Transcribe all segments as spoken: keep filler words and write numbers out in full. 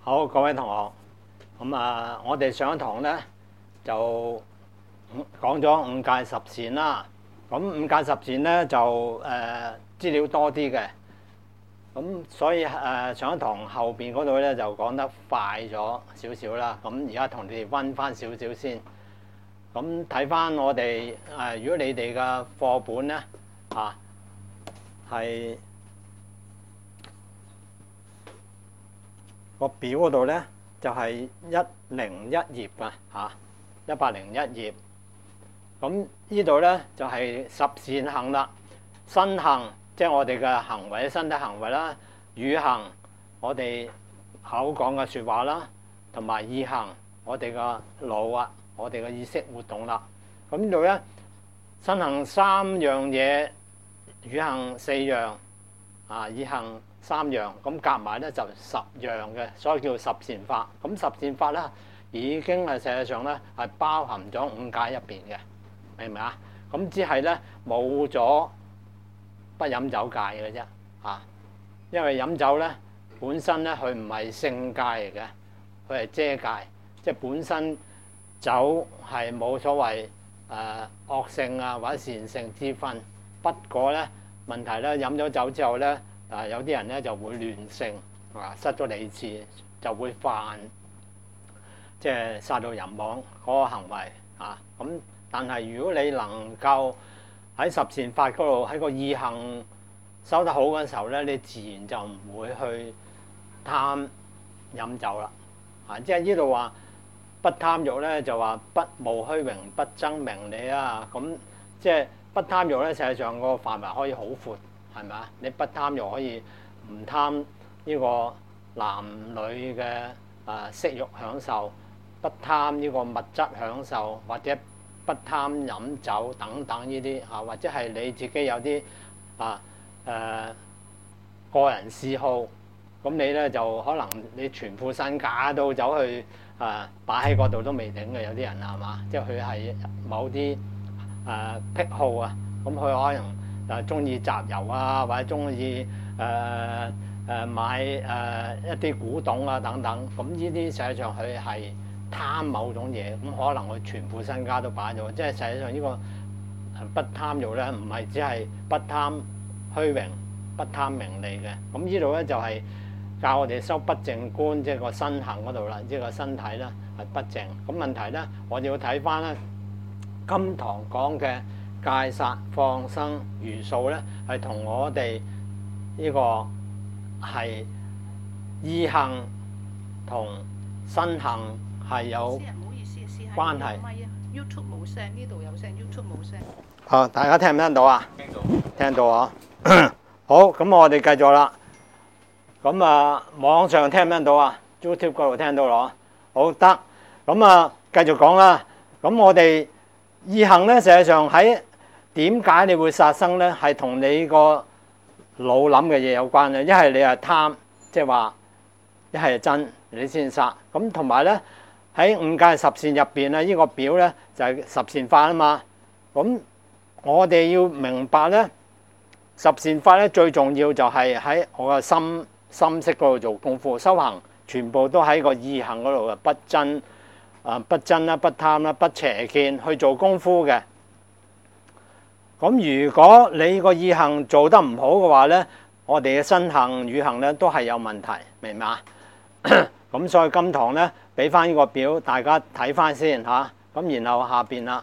好，各位同學，咁啊，我哋上一堂咧就講咗五戒十善啦。咁五戒十善咧就誒、呃、資料多啲嘅，咁所以誒、呃、上一堂後邊嗰度咧就講得快咗少少啦。咁而家同你哋溫翻少少先。咁睇翻我哋誒、呃，如果你哋嘅課本咧啊係個表嗰度咧。就係一零一頁啊，嚇一百零一頁。咁呢度咧就係十善行啦，身行即係我哋嘅行為、身體行為啦；語行我哋口講嘅説話啦，同埋意行我哋嘅腦啊，我哋嘅意識活動啦。咁呢度咧，身行三樣嘢，語行四樣，啊意行三樣，咁夾埋咧就十樣嘅，所以叫十善法。咁十善法咧已經係實際上咧係包含咗五戒入邊嘅，明唔明啊？咁只係咧冇咗不飲酒戒嘅啫，嚇！因為飲酒咧本身咧佢唔係性戒嚟嘅，佢係遮戒，即係本身酒係冇所謂誒惡性啊或者善性之分。不過咧問題咧飲咗酒之後咧。啊！有啲人咧就會亂性，啊失咗理智，就會犯即係殺盜淫妄嗰個行為啊。咁但係如果你能夠喺十善法嗰度喺個意行修得好嘅時候咧，你自然就唔會去貪飲酒啦。啊，即係呢度話不貪欲咧，就話不慕虛榮，不爭名利啊。咁即係不貪欲咧，實際上個範圍可以好闊。係咪啊？你不貪又可以唔貪呢個男女嘅啊色欲享受，不貪呢個物質享受，或者不貪飲酒等等呢啲啊，或者係你自己有啲啊誒、呃、個人嗜好，咁你咧就可能你全副身家都走去啊擺喺嗰度都未定嘅，有啲人係嘛？即係佢係某啲誒、呃、癖好啊，咁佢可能。誒中意集郵啊，或者中意誒誒買誒、呃、一啲古董啊等等，咁呢啲實際上佢係貪某種嘢，咁可能佢全副身家都擺咗，即係實際上呢個不貪欲咧，唔係只係不貪虛榮、不貪名利嘅，咁呢度咧就係教我哋修不淨觀，即係個身行嗰度啦，即係個身體咧係不淨。咁問題咧，我哋要睇翻咧今堂講嘅。戒殺放生茹素咧，係同我哋呢個係意行同身行係有關係。 YouTube 冇聲，呢度有聲 ，YouTube 冇聲。 好，大家聽唔聽到啊？聽到，聽到啊！好，咁我哋繼續啦。咁啊，網上聽唔聽到啊 ？YouTube 嗰度聽到咯。好得，咁啊，繼續講啦。咁我哋意行咧，實際上喺點解你會殺生咧？係同你個腦諗嘅嘢有關嘅。一係你係貪，即係話一係真，你先殺。咁同埋咧喺五戒十善入邊咧，呢個表咧就係十善法啊嘛。咁我哋要明白咧，十善法咧最重要就係喺我個心心識嗰度做功夫修行，全部都喺個意行嗰度嘅，不真啊，不真啦，不貪啦，不邪見去做功夫嘅。咁如果你個意行做得唔好嘅話咧，我哋嘅身行語行咧都係有問題，明嘛？咁所以今堂咧俾翻呢個表大家睇翻先嚇，咁然後下邊啦。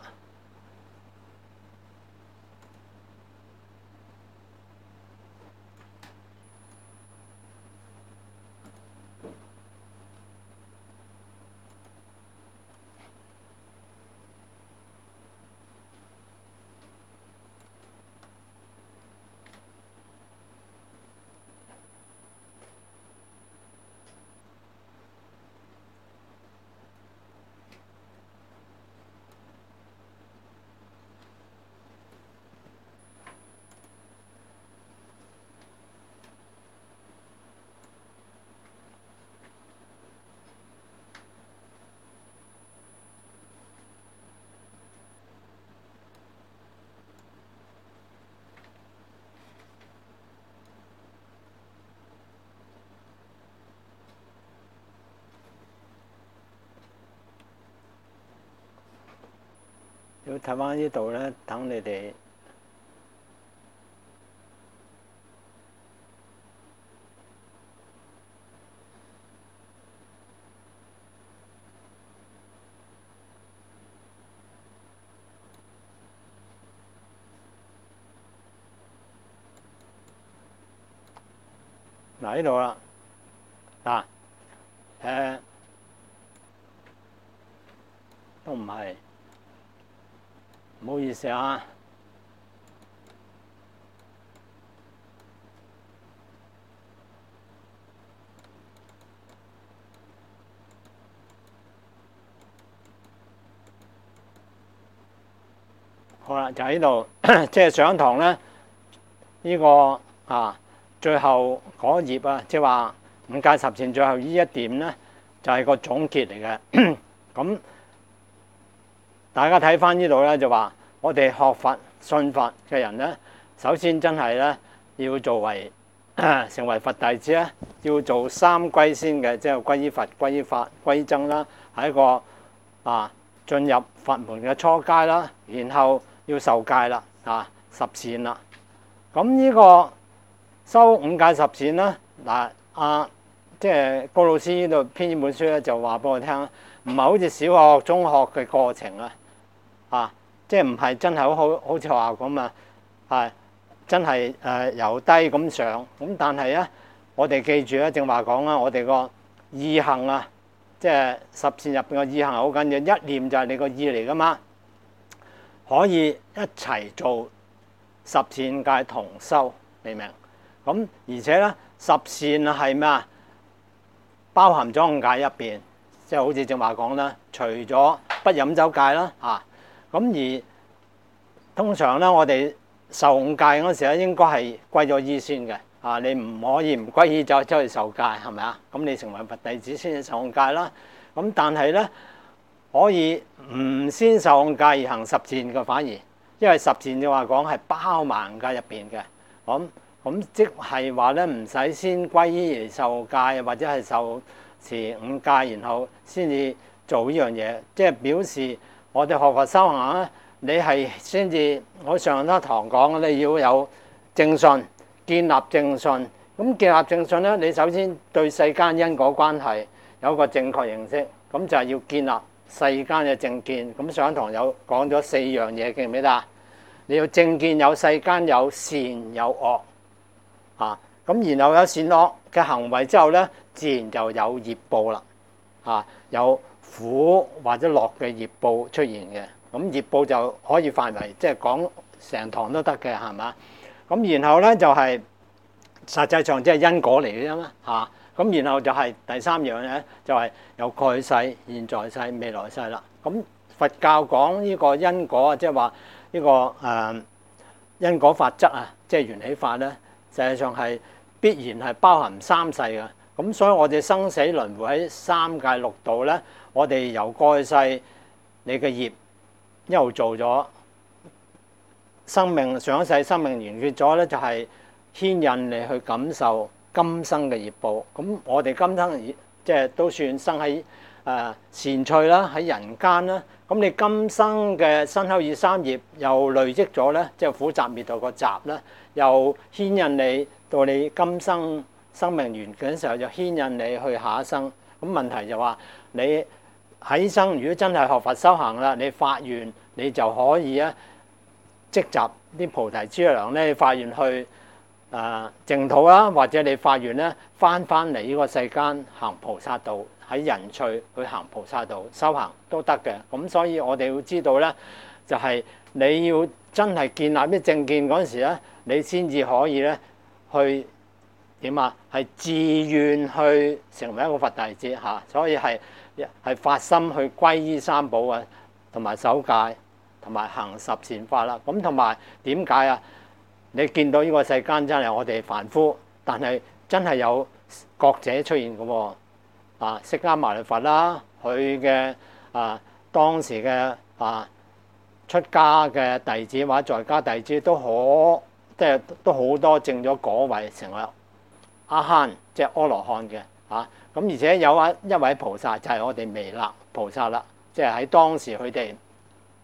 要睇翻呢度咧，等你哋嗱呢度啦，嗱誒都唔係，唔好意思啊。好啦，就喺度，即係上堂咧，呢個啊最後嗰頁啊，即係話五戒十善最後呢一點咧，就係個總結嚟嘅。咁大家睇翻呢度咧，就話我哋學佛信佛嘅人咧，首先真係咧要作為成為佛弟子咧，要做三歸先嘅，即係歸依佛、歸依法、歸依僧啦，係一個啊進入佛門嘅初階啦，然後要受戒啦，啊十善啦。咁呢個修五戒十善啦，嗱啊，即係高老師呢度編呢本書咧，就話俾我聽，唔係好似小學、中學嘅過程啊，啊，即係唔係真係好好好似學校咁啊，係真係誒由低咁上。咁但係咧，我哋記住咧，正話講啦，我哋個意行啊，即係十善入邊個意行好緊要，一念就係你個意嚟噶嘛。可以一齊做十善戒同修，明唔明？咁而且咧，十善係咩啊？包含咗五戒入邊，即係好似正話講啦，除咗不飲酒戒啦，嚇咁而通常咧，我哋受五戒嗰時咧，應該係歸咗依先嘅，啊你唔可以唔歸依就走去受戒，係咪啊？咁你成為佛弟子先至受五戒啦。咁但係咧，可以唔先受五戒而行十善嘅，反而因為十善嘅話講係包埋五戒入邊嘅，咁咁即係話咧唔使先歸依而受戒，或者係受持五戒，然後先至做呢樣嘢，即係表示我哋學佛修行咧，你係先至我上一堂講，你要有正信，建立正信。咁建立正信咧，你首先對世間因果關係有個正確認識，咁就係要建立世間嘅正見。咁上一堂有講咗四樣嘢，記唔記得啊？你要正見有世間有善有惡啊，咁然後有善惡嘅行為之後咧，自然就有業報啦，啊有苦或者樂嘅業報出現嘅。咁業報就可以範圍即係講成堂都得嘅，係嘛？咁然後咧就係、是、實際上即係因果嚟嘅啫嘛，嚇。咁然後就係第三樣咧，就係、是、有過去世、現在世、未來世啦。咁佛教講呢個因果啊，即係話呢個誒、呃、因果法則啊，即係緣起法咧，實際上係必然係包含三世嘅。咁所以我哋生死輪迴喺三界六道咧，我哋由過去世你嘅業一路做咗，生命上一世生命完結咗咧，就係牽引你去感受今生嘅業報。咁我哋今生即係都算生喺誒善趣啦，喺人間啦。咁你今生嘅身口意三業又累積咗咧，即係苦集滅道個集咧，又牽引你到你今生生命完結嘅時候，就牽引你去下一生。咁問題就話你喺生，如果真係學佛修行啦，你發願你就可以咧積集啲菩提資糧咧，發願去誒淨土啦，或者你發願咧翻翻嚟呢個世間行菩薩道，喺人趣去行菩薩道修行都得嘅。咁所以我哋要知道咧，就係你要真係建立啲正見嗰陣時咧，你先至可以咧去點啊？係自願去成為一個佛弟子嚇，所以係係發心去歸依三寶啊，同埋守戒，同埋行十善法啦。咁同埋點解啊？你見到呢個世間真係我哋凡夫，但係真係有覺者出現嘅喎。啊，釋迦牟尼佛啦，佢嘅啊當時嘅啊出家嘅弟子或者在家弟子都可即係都好多證咗果位，成為阿慳，即係阿羅漢嘅嚇。咁而且有一一位菩薩就係我哋彌勒菩薩啦，即係喺當時佢哋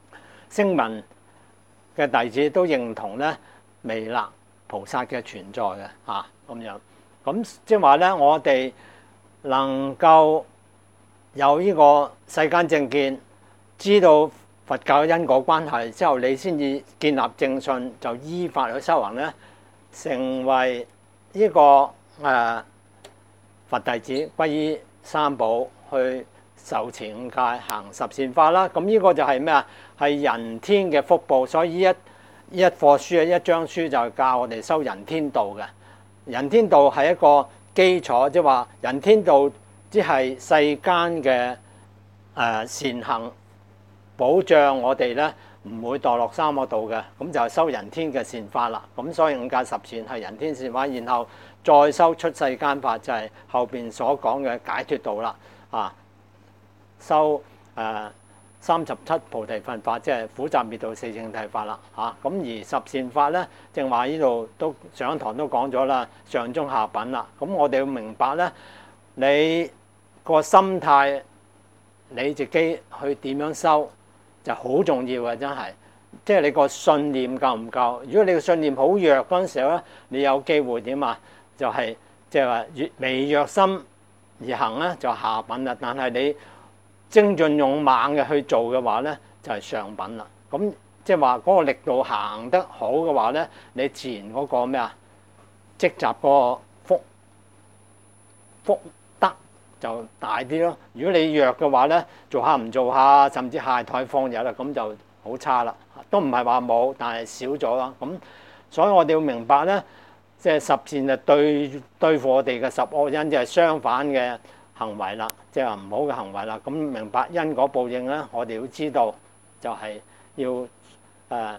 聲聞嘅弟子都認同咧彌勒菩薩嘅存在嘅嚇咁樣。咁即係話咧，我哋能夠有呢個世間正見，知道佛教因果關係之後，你先至建立正信，就依法去修行咧，成為呢、這個誒、呃、佛弟子，皈依三寶，去受持五戒，行十善法啦。咁呢個就係咩啊？係人天嘅福報。所以呢一呢一課書啊，一章書就係教我哋修人天道嘅。人天道係一個基礎，即係話人天道即係世間嘅誒善行，保障我哋咧唔會墮落三惡道嘅。咁就係修人天嘅善法啦。咁所以五戒十善係人天善法，然後再修出世間法，就係後邊所講嘅解脫道啦。啊，修誒三十七菩提分法，即係苦集滅道四正諦法啦。嚇，咁而十善法咧，正話呢度都上堂都講咗啦，上中下品啦。咁我哋要明白咧，你個心態，你自己去點樣修就好重要嘅，真係。即係你個信念夠唔夠？如果你個信念好弱嗰陣時候咧，你有機會點啊？就係即係話越微弱心而行咧，就下品啦。但係你精進勇猛嘅去做嘅話咧，就係上品啦。咁即係話嗰個力度行得好嘅話咧，你自然嗰個咩啊積集嗰個福福德就大啲咯。如果你弱嘅話咧，做下唔做下，甚至懈怠放逸啦，咁就好差啦。都唔係話冇，但係少咗啦。咁所以我哋要明白咧，即係十善就對對付我哋嘅十惡因，即係相反嘅行為啦，即係話唔好嘅行為啦。咁明白因果報應咧，我哋要知道就係要誒、呃、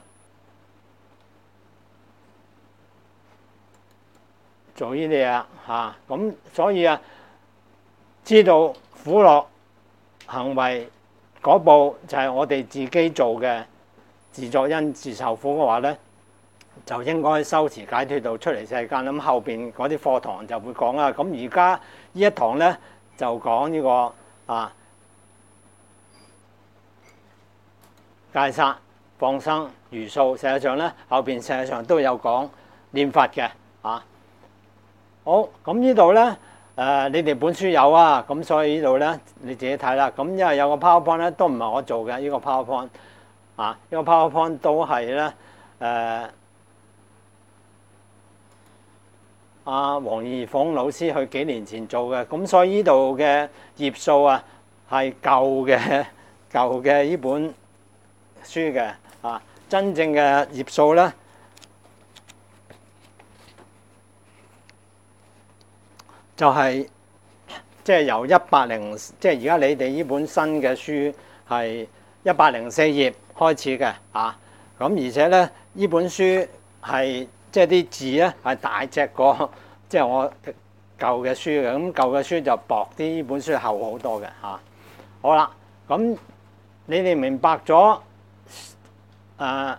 做呢啲嘢嚇。咁所以啊，知道苦樂行為嗰報就係我哋自己做嘅。自作因自受苦嘅話咧，就應該修持解脫道出嚟世間。咁後邊嗰啲課堂就會講啦。咁而家呢一堂咧就講呢、這個啊戒殺放生茹素。實際上咧後邊實際上都有講念佛嘅啊。好，咁呢度咧誒，你哋本書有啊，咁所以呢度咧你自己睇啦。咁因為有個 PowerPoint 咧都唔係我做嘅，呢、這個 PowerPoint。啊！呢個 PowerPoint 都係咧，誒阿黃義鳳老師佢幾年前做嘅，咁所以呢度嘅頁數啊係舊嘅舊嘅呢本書嘅啊，真正嘅頁數咧就係即係由一百零，即係而家你哋呢本新嘅書係一百零四頁開始嘅啊，咁而且咧呢本書係即係啲字咧係大隻過即係我舊嘅書嘅，咁舊嘅書就薄啲，呢本書厚好多嘅嚇。好啦，咁你哋明白咗誒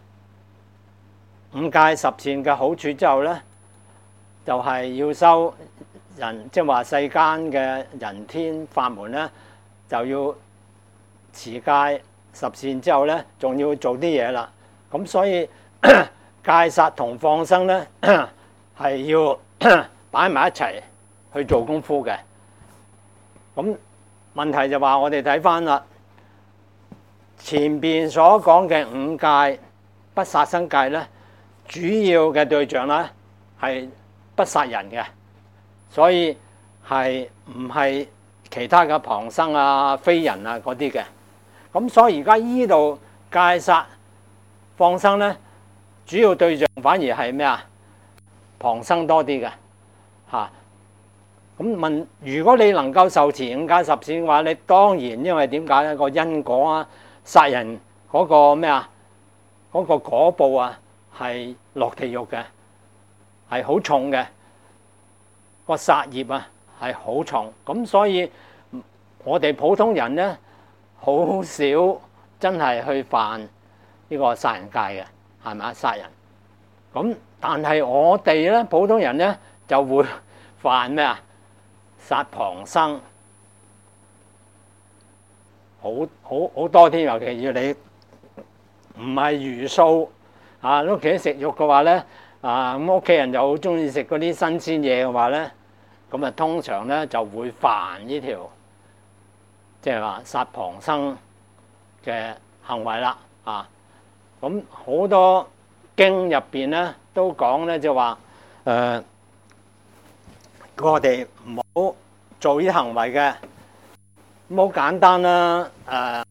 五戒十善嘅好處之後咧，就係要修人，即係話世間嘅人天法門咧，就要持戒十善之後咧，仲要做啲嘢啦。咁所以戒殺同放生咧，係要擺埋一齊去做功夫嘅。咁問題就話我哋睇翻啦，前邊所講嘅五戒不殺生戒咧，主要嘅對象咧係不殺人嘅，所以係唔係其他嘅旁生啊、非人啊嗰啲嘅。咁所以而家依度戒殺放生咧，主要對象反而係咩啊？旁生多啲嘅嚇。咁問，如果你能夠受持五戒十善嘅話，你當然因為點解咧？個因果啊，殺人嗰個咩啊？嗰個果報啊，係落地獄嘅，係好重嘅。個殺業啊係好重，咁所以我哋普通人咧，好少真係去犯呢個殺人戒嘅，係咪啊？殺人咁，但係我哋咧普通人咧就會犯咩啊？殺旁生，好好好多添，尤其要你唔係茹素啊，屋企食肉嘅話咧，啊咁屋企人就好中意食嗰啲新鮮嘢嘅話咧，咁啊通常咧就會犯呢條即係話殺旁生嘅行為啦啊！咁好多經入邊咧都講咧就話誒、呃，我哋唔好做呢啲行為嘅，咁好簡單啦誒、呃，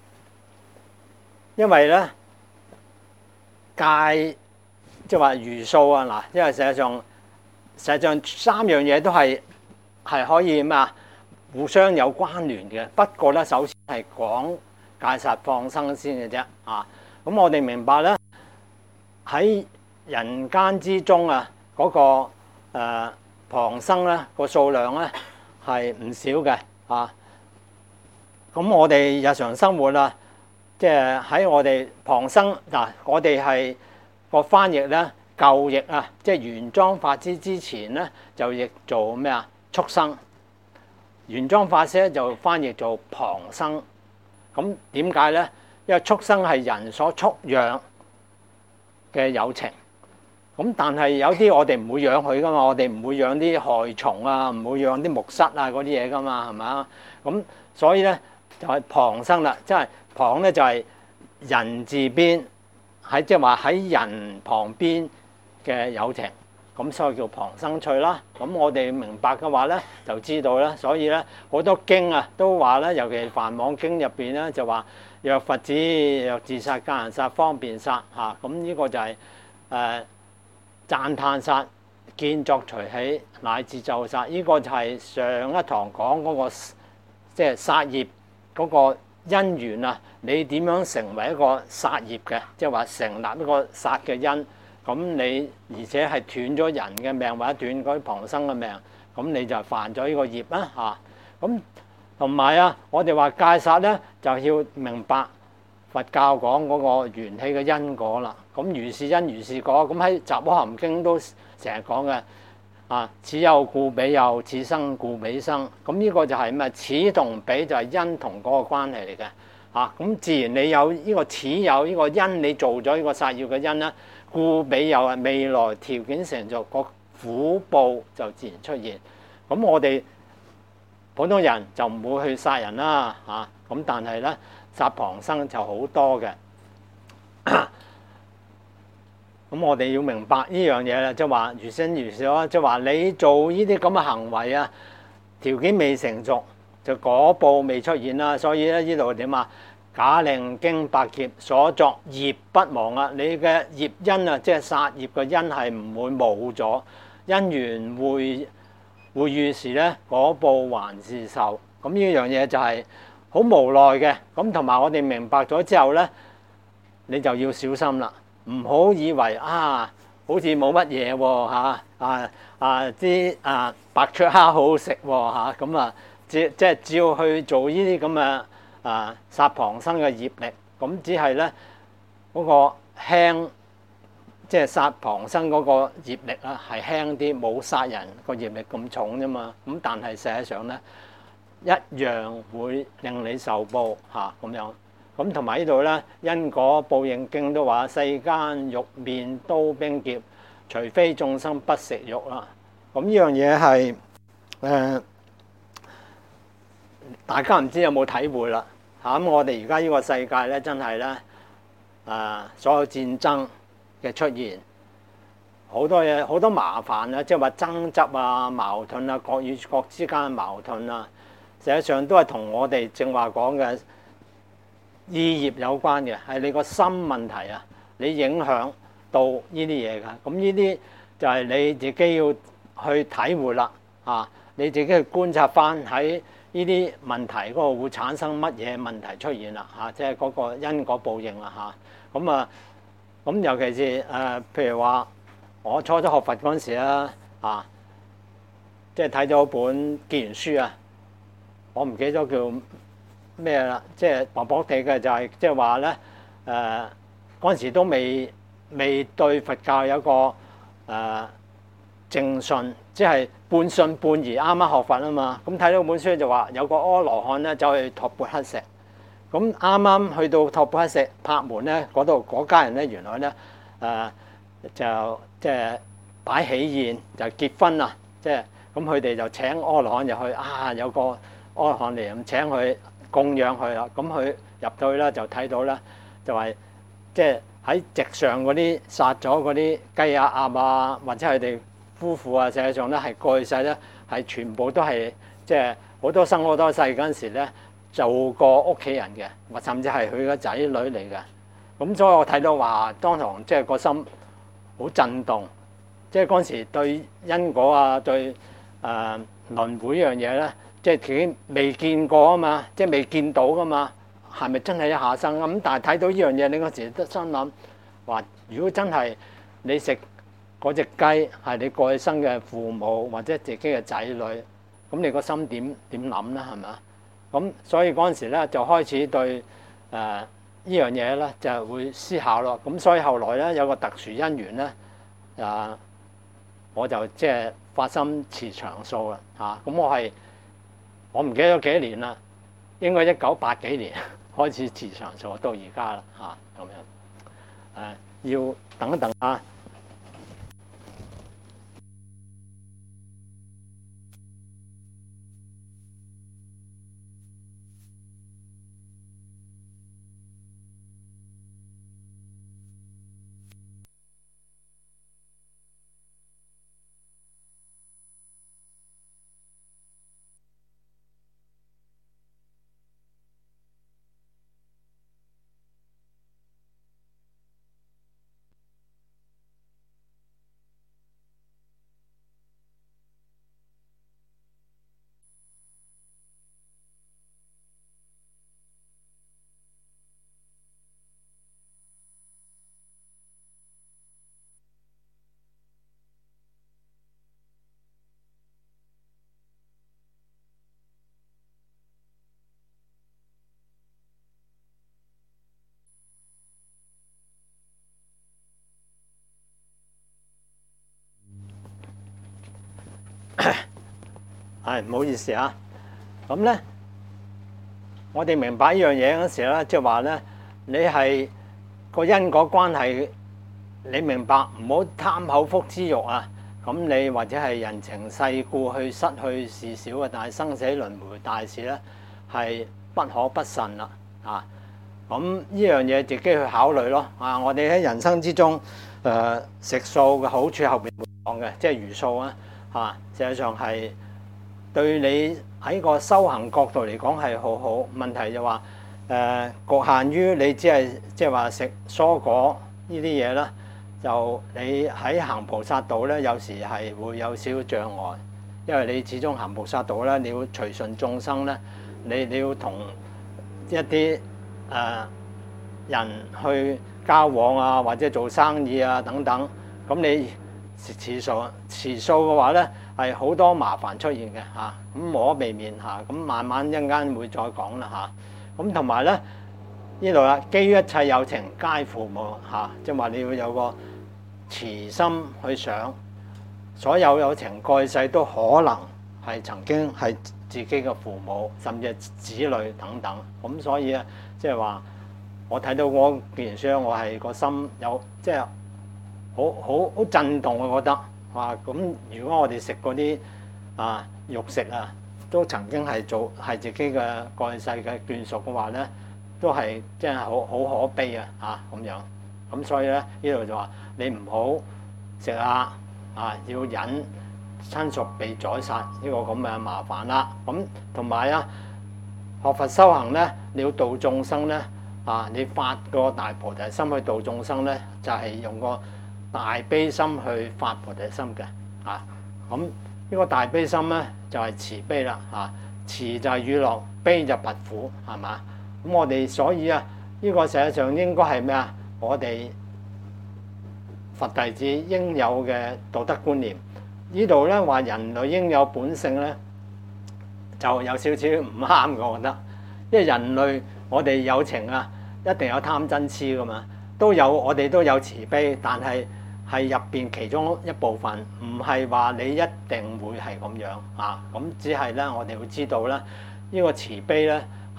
因為咧戒即係話茹素啊嗱，因為實際上實際上三樣嘢都係係可以咩啊互相有關聯嘅，不過咧首先係講戒殺放生先嘅啫啊！咁我哋明白咧喺人間之中啊，嗰、那個誒、呃、旁生咧個數量咧係唔少嘅啊！咁我哋日常生活啊，即係喺我哋旁生嗱，我哋係個翻譯咧舊譯啊，即係玄奘法師之前咧就譯做咩啊畜生，玄奘法師咧就翻譯做旁生。咁點解咧？因為畜生係人所畜養嘅有情，咁但係有啲我哋唔會養佢噶嘛，我哋唔會養啲害蟲啊，唔會養啲木虱啊嗰啲嘢噶嘛，係咪啊？咁所以咧就係旁生啦，即係旁咧就係人字邊，喺即係話喺人旁邊嘅有情，咁所以叫旁生趣啦。咁我哋明白嘅話咧，就知道啦。所以咧好多經啊都話咧，尤其係梵網經入邊咧就話。若佛子，若自殺、奸人殺、方便殺嚇，咁呢個就係誒讚歎殺、見作隨喜，乃至咒殺。呢、這個就係上一堂講嗰、那個即係殺業嗰個因緣啊！你點樣成為一個殺業嘅？即係話成立一個殺嘅因，咁你而且係斷咗人嘅命或者斷嗰啲旁生嘅命，咁你就犯咗呢個業啦嚇。咁同埋啊，我哋話戒殺咧，就要明白佛教講嗰個緣起嘅因果啦。咁如是因如是果，咁喺《雜阿含經》都成日講嘅啊。此有故彼有，此生故彼生。咁呢個就係咩？此同彼就係因同果嘅關係嚟嘅啊。咁自然你有呢個此有呢個因，你做咗呢個殺業嘅因啦，故彼有啊，未來條件成熟，個苦報就自然出現。咁我哋普通人就唔會去殺人啦嚇，咁但係咧殺旁生就好多嘅。咁我哋要明白呢樣嘢咧，即係話如身如是咯，即係話你做呢啲咁嘅行為啊，條件未成熟，就果報未出現啦。所以咧呢度點啊？假令經百劫所作業不亡啊！你嘅業因啊，即係殺業嘅因係唔會冇咗，因緣會。會遇時咧，果報還是受，咁呢樣嘢就係好無奈嘅。咁同埋我哋明白咗之後咧，你就要小心啦，唔好以為啊，好似冇乜嘢喎嚇啊啊啲啊，啊白灼蝦好好食喎嚇，咁啊即即係只要去做呢啲咁嘅啊殺旁生嘅業力，咁只係咧嗰個輕。即係殺旁生嗰個業力啊，係輕啲，冇殺人個業力咁重啫嘛。咁但係實際上咧，一樣會令你受報嚇咁樣。咁同埋呢度咧，因果報應經都話：世間肉面刀兵劫，除非眾生不食肉啦。咁呢樣嘢係誒，大家唔知有冇體會啦嚇。咁我哋而家呢個世界咧，真係咧誒，所有戰爭嘅出現好多嘢，好多麻煩啊！即係話爭執啊、矛盾啊、國與國之間嘅矛盾啊，實際上都係同我哋正話講嘅意業有關嘅，係你個心問題啊，你影響到呢啲嘢㗎。咁呢啲就係你自己要去體會啦啊！你自己去觀察翻喺呢啲問題嗰個會產生乜嘢問題出現啦嚇，即係嗰個因果報應啦嚇。咁啊〜咁尤其是誒、呃，譬如話我初初學佛嗰陣時啦，啊，即係睇咗本結緣書啊，我唔記得咗叫咩啦，即係薄薄地嘅就係即係話咧誒，嗰陣時都未未對佛教有個誒、呃、正信，即係半信半疑，啱啱學佛啊嘛。咁睇到本書就話有個阿羅漢咧走去托缽乞食， 咁啱啱去到托普石拍門咧，嗰度嗰家人咧原來咧誒、呃、就即係擺喜宴就結婚啦，即係咁佢哋就請阿羅漢入去啊，有個阿羅漢嚟咁請佢供養佢啦。咁佢入到去啦就睇到啦，就係即係喺席上嗰啲殺咗嗰啲雞啊鴨啊，或者佢哋夫婦啊，實際上咧係過去世咧係全部都係即係好多生好多世嗰陣時咧做過屋企人嘅，或甚至係佢個仔女嚟嘅。咁所以我睇到話當堂即係個心好震動，即係嗰陣時對因果啊，對誒、呃、輪迴呢樣嘢咧，即係自己未見過啊嘛，即係未見到噶嘛，係咪真係一下生咁？但係睇到呢樣嘢，你嗰時都心諗話，如果真係你食嗰隻雞係你過去生嘅父母或者自己嘅仔女，咁你個心點點諗咧？係咪啊？咁所以嗰陣時咧就開始對誒、呃、呢樣嘢咧就會思考咯。咁所以後來咧有個特殊因緣咧啊，我就即係發心持長數啦嚇。咁、啊、我係我唔記得咗幾多年啦，應該一九八幾年開始持長數到而家啦嚇咁樣誒、啊，要等一等啊。係唔好意思啊，咁咧我哋明白呢樣嘢嗰時咧，即係話咧，你係個因果關係，你明白唔好貪口腹之欲啊。咁你或者係人情世故去失去事少嘅，但係生死輪迴大事咧係不可不慎啦啊！咁呢樣嘢自己去考慮咯啊！我哋喺人生之中誒、呃、食素嘅好處後邊會講嘅，即係茹素啊嚇，實際上係對你喺個修行角度嚟講係好好。問題就話誒侷限於你只係即係話食蔬果呢啲嘢啦，就你喺行菩薩道咧，有時係會有少少障礙，因為你始終行菩薩道咧，你要隨順眾生咧，你你要同一啲誒、呃、人去交往啊，或者做生意啊等等，咁你持素持素嘅話咧，係好多麻煩出現嘅嚇，咁無可避免嚇，咁慢慢一陣間會再講啦嚇，咁同埋咧呢度啦，基於一切有情皆父母嚇，即係話你要有個慈心去想，所有有情過去世都可能係曾經係自己嘅父母，甚至係子女等等。咁所以咧，即係話我睇到嗰件書，我係個心有即係好好好震動，我覺得啊。咁如果我哋食嗰啲啊肉食啊，都曾經係做係自己嘅過去世嘅眷屬嘅話咧，都係真係好好可悲啊！嚇咁樣。咁所以咧呢度就話你唔好食啊，啊要忍親屬被宰殺呢個咁嘅麻煩啦。咁同埋啊，學佛修行咧，你要度眾生咧啊，你發個大菩提心去度眾生咧，就係用個大悲心去發菩提心嘅啊。咁呢個大悲心咧就係慈悲啦嚇，慈就係與樂，悲就拔苦，係嘛？咁我哋所以啊，呢個實際上應該係咩啊？我哋佛弟子應有嘅道德觀念。呢度咧話人類應有本性咧，就有少少唔啱嘅，我覺得。因為人類我哋有情啊，一定有貪嗔痴噶嘛，都有我哋都有慈悲，但係係入邊其中一部分，唔係話你一定會係咁樣啊。咁只係咧，我哋會知道咧，呢個慈悲咧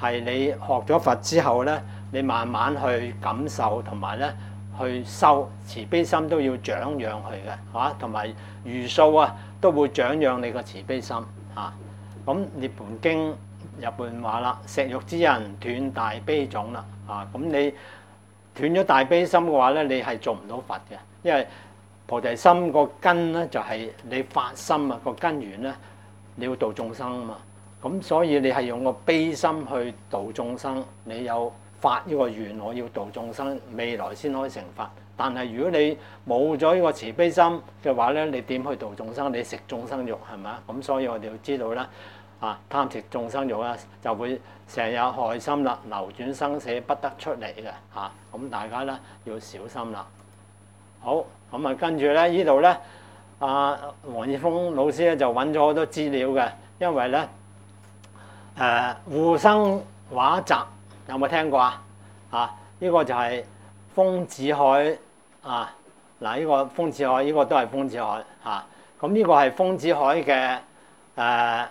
係你學咗佛之後咧，你慢慢去感受同埋咧去修慈悲心都要長養佢嘅嚇，同埋餘數啊都會長養你個慈悲心嚇。咁《涅槃經》入邊話啦，食肉之人斷大悲種啦啊！咁你斷咗大悲心嘅話咧，你係做唔到佛嘅，因為菩提心個根咧就係你發心啊，個根源咧你要度眾生啊嘛。咁所以你係用個悲心去度眾生，你有發呢個願我要度眾生，未來先可以成佛。但係如果你冇咗呢個慈悲心嘅話咧，你點去度眾生？你食眾生肉係咪啊？咁所以我哋要知道啦。啊！貪食眾生肉啦，就會成日害心啦，流轉生死不得出嚟嘅嚇。咁、啊、大家咧要小心啦。好，咁啊跟住咧呢度咧，阿黃義峰老師咧就揾咗好多資料嘅，因為咧誒護生畫集有冇聽過啊？啊，呢、這個就係豐子愷啊！嗱，呢個豐子愷，呢、這個都係豐子愷嚇。咁、啊、呢個係豐子愷嘅誒。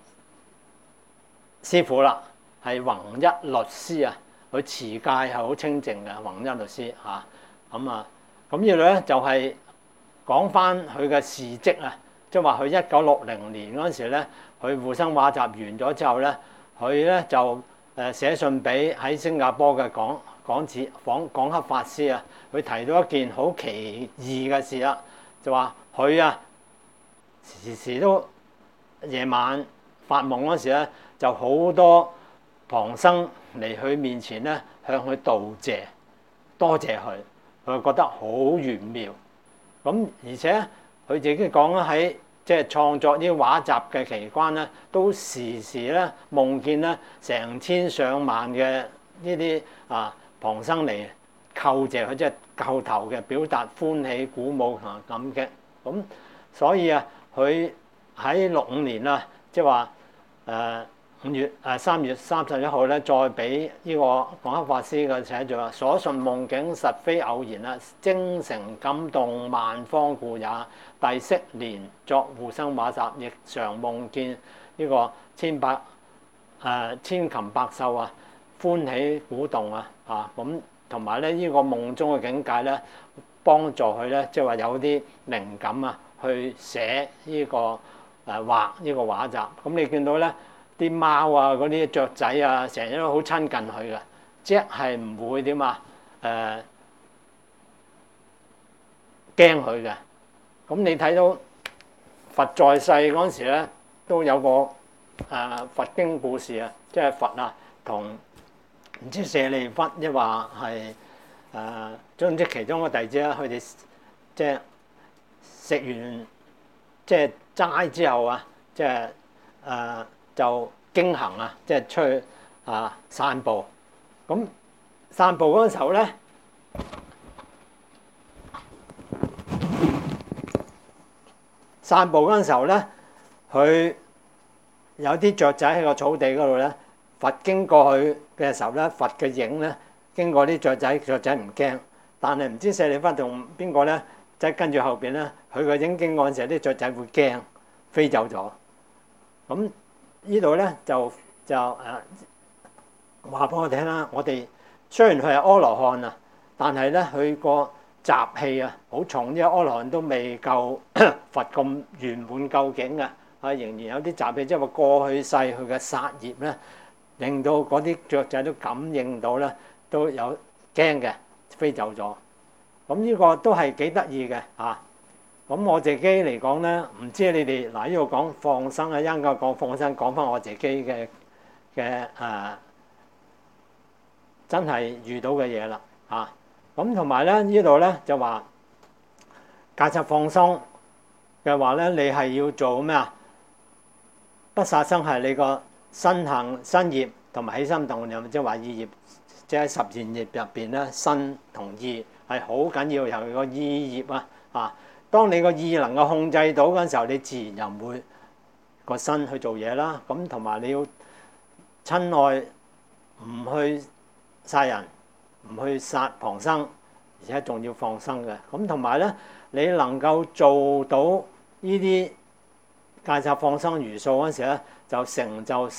師傅啦，係弘一律師啊，佢持戒係好清淨嘅弘一律師嚇。咁啊，咁呢度咧就係講翻佢嘅事蹟啊，即係話佢一九六零年嗰陣時咧，佢護生畫集完咗之後咧，佢咧就誒寫信俾喺新加坡嘅廣廣智廣廣克法師啊，佢提到一件好奇異嘅事啦，就話佢啊時時都夜晚發夢嗰時咧。就好多旁生嚟佢面前咧，向佢道謝，多謝佢，佢覺得好玄妙。咁而且佢自己講咧喺即係創作呢啲畫集嘅期間咧，都時時咧夢見咧成千上萬嘅呢啲啊旁生嚟叩謝佢，即係叩頭嘅表達歡喜鼓舞同埋感激。咁所以啊，佢喺六五年啦，即係話誒。五月誒三月三十一號咧，再俾呢個廣克法師嘅寫住話：所信夢境實非偶然啦，精誠感動萬方故也。第昔年作護生畫集，亦常夢見呢個千百誒、呃、千禽百獸啊，歡喜鼓動啊啊咁，同埋咧呢個夢中嘅境界咧，幫助佢咧，即係話有啲靈感啊，去寫呢、這個誒、呃、畫呢個畫集。咁你見到咧？啲貓啊，嗰啲雀仔啊，成日都好親近佢嘅，即係唔會點啊誒驚佢嘅。咁你睇到佛在世嗰陣時咧，都有個誒、呃、佛經故事啊，即係佛啊同唔知舍利弗一話係誒總之其中個弟子啦，佢哋即係食完即係齋之後啊，即係誒。呃就經行啊，即係出去啊散步。咁散步嗰陣時候咧，散步嗰陣時候咧，佢有啲雀仔喺個草地嗰度咧，佛經過去嘅時候咧，佛嘅影咧經過啲雀仔，雀仔唔驚。但係唔知舍利弗同邊個咧，即係跟住後邊咧，佢個影經過嗰陣時候，啲雀仔會驚飛走咗。咁呢度咧就就誒話俾我聽啦，我哋雖然佢係阿羅漢啊，但係咧佢個習氣啊好重，因為阿羅漢都未夠佛咁圓滿究竟嘅，啊仍然有啲習氣，即係話過去世佢嘅殺業咧，令到嗰啲雀仔都感應到咧，都有驚嘅飛走咗。咁呢個都係幾得意嘅啊！咁我自己嚟講咧，唔知你哋嗱呢度講放生啊，一陣間講放生，講翻我自己嘅嘅誒，真係遇到嘅嘢啦嚇。咁同埋咧呢度咧就話戒殺放生嘅話咧，你係要做咩啊？不殺生係你個身行身業同埋起心動念，即係話意業，即係十善業入邊咧，身同意係好緊要，由個意業啊啊！當你個意能夠控制到嗰陣時候，你自然又唔會個身去做嘢啦。咁同埋你要親愛，唔去殺人，唔去殺旁生，而且仲要放生嘅。咁同埋咧，你能夠做到呢啲戒殺放生餘數嗰陣時咧，就成就十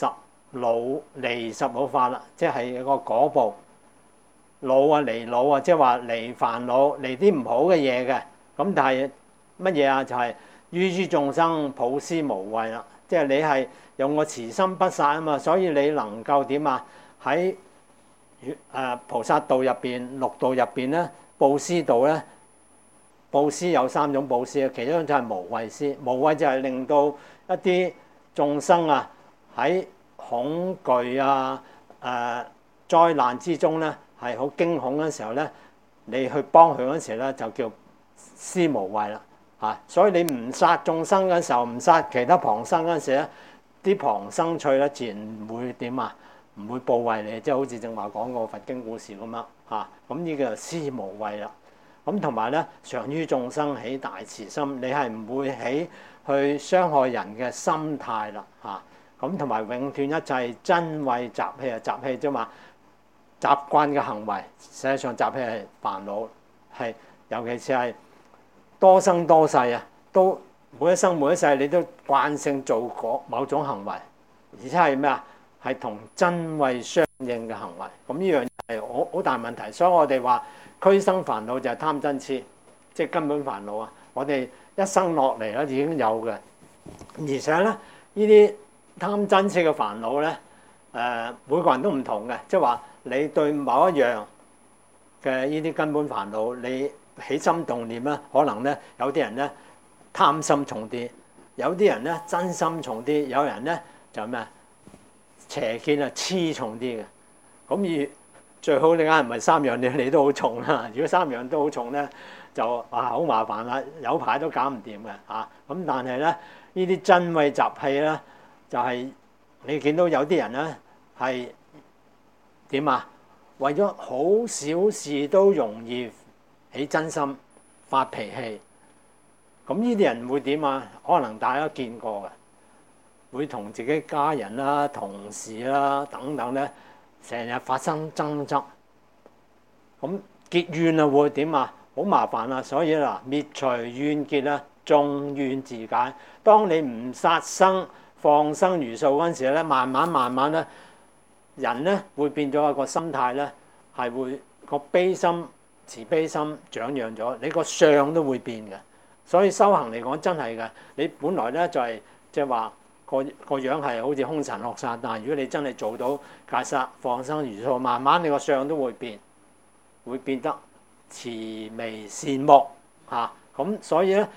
惱離十惱法啦，即係個果報。惱啊離惱啊，即係話離煩惱，離啲唔好嘅嘢嘅。咁但係乜嘢啊？就係、是、於諸眾生普施無畏啦。即係你係用個慈心不殺啊嘛，所以你能夠點啊？喺誒菩薩道入邊、六道入邊咧，布施道咧，布施有三種布施啊，其中就係無畏施。無畏就係令到一啲眾生啊喺恐懼啊誒、呃、災難之中咧，係好驚恐嗰時候咧，你去幫佢嗰時咧，就叫施無畏啦嚇。所以你唔殺眾生嗰時候，唔殺其他旁生嗰時咧，啲旁生趣咧自然唔會點啊，唔會怖畏你，即係好似正話講個佛經故事咁樣嚇。咁呢個就施無畏啦。咁同埋咧，常於眾生起大慈心，你係唔會起去傷害人嘅心態啦嚇。咁同埋永斷一切瞋恚習氣啊，習氣啫嘛。習慣嘅行為，實際上習氣係煩惱，係尤其是係多生多世啊，都每一生每一世你都慣性做嗰某種行為，而且係咩啊？係同瞋恚相應嘅行為。咁呢樣係好好大問題，所以我哋話俱生煩惱就係貪嗔痴，即係根本煩惱啊！我哋一生落嚟咧已經有嘅，而且咧呢啲貪嗔痴嘅煩惱咧，誒、呃、每個人都唔同嘅，即係話。你對某一樣嘅呢啲根本煩惱，你起心動念咧，可能咧有啲人咧貪心重啲，有啲人咧真心重啲，有人咧就咩邪見啊痴重啲嘅。咁而最好你啱唔係三樣你你都好重啦。如果三樣都好重咧，就啊好麻煩啦，有排都搞唔掂嘅嚇。咁但係咧呢啲瞋恚習氣咧，就係、是、你見到有啲人咧係。點啊？為咗好小事都容易起真心發脾氣，咁呢啲人會點啊？可能大家都見過嘅，會同自己家人啦、同事啦等等咧，成日發生爭執，咁結怨啊會點啊？好麻煩啊！所以嗱，滅除怨結啊，眾怨自解。當你唔殺生、放生如數嗰陣時咧，慢慢慢慢咧。人咧會變咗一個心態咧，係會個悲心、慈悲心長養咗，你個相都會變嘅。所以修行嚟講真係嘅，你本來咧就係即係話個個樣係好似兇神惡煞，但係如果你真係做到戒殺、放生如數，慢慢你個相都會變，會變得慈眉善目嚇。咁、啊、所以咧。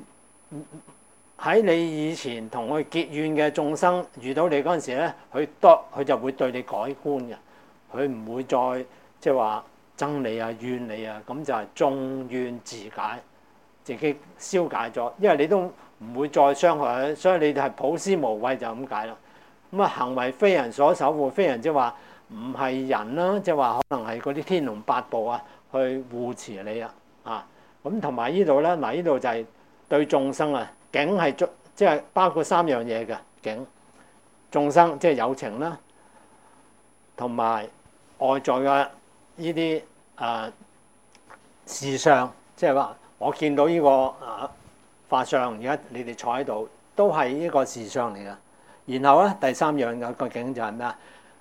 喺你以前同佢結怨嘅眾生遇到你嗰陣時咧，佢多佢就會對你改觀嘅，佢唔會再即係話憎你啊、怨你啊，咁就係眾怨自解，自己消解咗，因為你都唔會再傷害佢，所以你哋係普施無畏就咁解啦。咁啊，行為非人所守護，非人即係話唔係人啦，即係話可能係嗰啲天龍八部啊去護持你啊啊，咁同埋呢度咧嗱，呢度就係對眾生啊。境係即係包括三樣嘢嘅境，眾生即係有情啦，同埋外在嘅呢啲誒事相，即係話我見到呢、這個誒、呃、法相，而家你哋坐喺度都係呢個事相嚟嘅。然後咧第三樣嘅個境就係咩啊？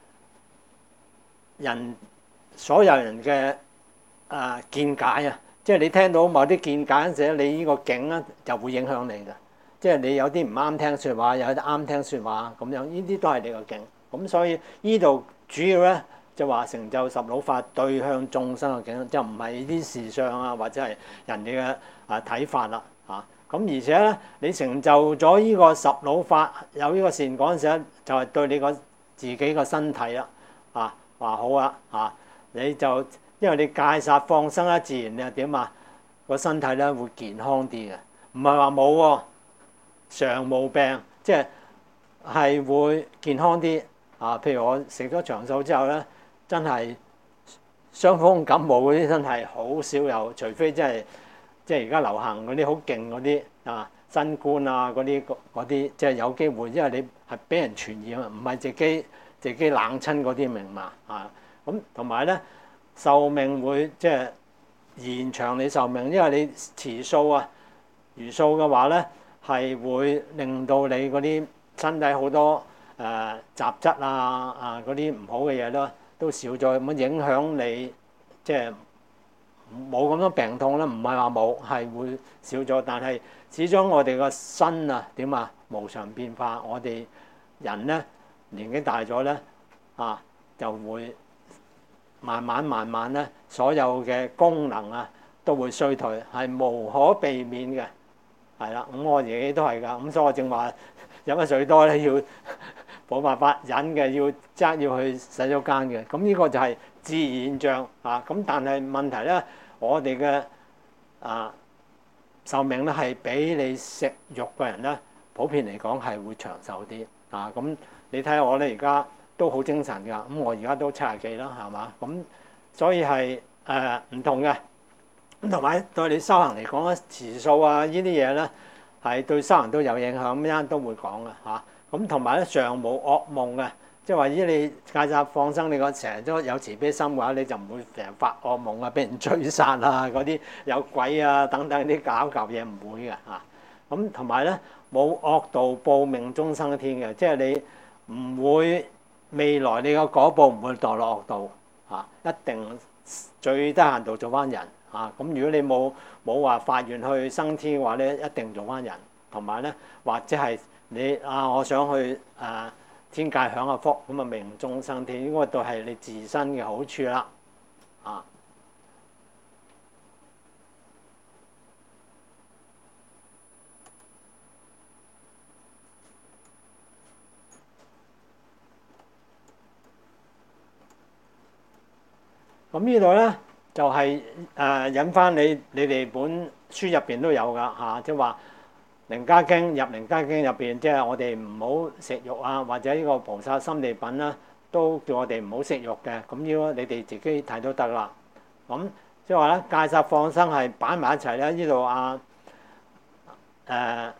人所有人嘅誒、呃、見解啊！即係你聽到某啲見解嗰陣，你呢個境咧就會影響你嘅。即係你有啲唔啱聽説話，有啲啱聽説話咁樣，呢啲都係你個境。咁所以呢度主要咧就話成就十惱法對向眾生嘅境，就唔係啲事相啊，或者係人哋嘅啊睇法啦嚇。咁而且咧，你成就咗呢個十惱法有呢個善果嗰陣時咧，就係、是、對你個自己個身體啦啊話好啊嚇，你就。因為你戒殺放生啦，自然你又點啊？個身體咧會健康啲嘅，唔係話冇喎，常冇病，即係係會健康啲啊。譬如我食咗長素之後咧，真係傷風感冒嗰啲真係好少有，除非即係即係而家流行嗰啲好勁嗰啲啊，新冠啊嗰啲嗰啲，即係有機會，因為你係俾人傳染啊，唔係自己自己冷親嗰啲明嘛啊。咁同埋咧。壽命會即係延長你壽命，因為你持素啊、如素嘅話咧，係會令到你嗰啲身體好多誒雜質啊啊嗰啲唔好嘅嘢咯，都少咗，咁影響你即係冇咁多病痛啦。唔係話冇，係會少咗，但係始終我哋個身啊點啊無常變化，我哋人咧年紀大咗咧啊就會慢慢慢慢咧，所有嘅功能啊都會衰退，係無可避免嘅，係啦。咁我自己都係㗎，咁所以我正話飲得水多咧，要冇辦法忍嘅，要即刻要去洗手間嘅。咁呢個就係自然現象啊。咁但係問題咧，我哋嘅啊壽命咧係比你食肉嘅人咧，普遍嚟講係會長壽啲啊。咁你睇下我咧而家都好精神㗎，咁我而家都七十幾啦，係嘛？咁所以係誒唔同嘅。咁同埋對你修行嚟講咧，持素啊呢啲嘢咧係對修行都有影響，咁一陣都會講嘅嚇。咁同埋咧常無惡夢嘅，即係話依你戒殺放生，你個成日都有慈悲心嘅話，你就唔會成日發惡夢啊，俾人追殺啊嗰啲有鬼啊等等啲搞搞嘢唔會嘅嚇。咁同埋咧冇惡道報命終生天嘅，即係你唔會未來你個果報唔會墮落惡道嚇，一定最低限度做翻人嚇。咁如果你冇冇話發願去升天嘅話咧，一定做翻人。同埋咧或者係你啊，我想去誒、啊、天界享下福，咁啊命終生天，應該都係你自身嘅好處啦啊。咁呢度咧就係誒引翻你你哋本書入邊都有㗎嚇，即係話《楞伽經》入《楞伽經》入邊，即係我哋唔好食肉啊，或者呢個菩薩心地品啦，都叫我哋唔好食肉嘅。咁呢個你哋自己睇都得啦。咁即係話咧，戒殺放生係擺埋一齊咧。呢度啊誒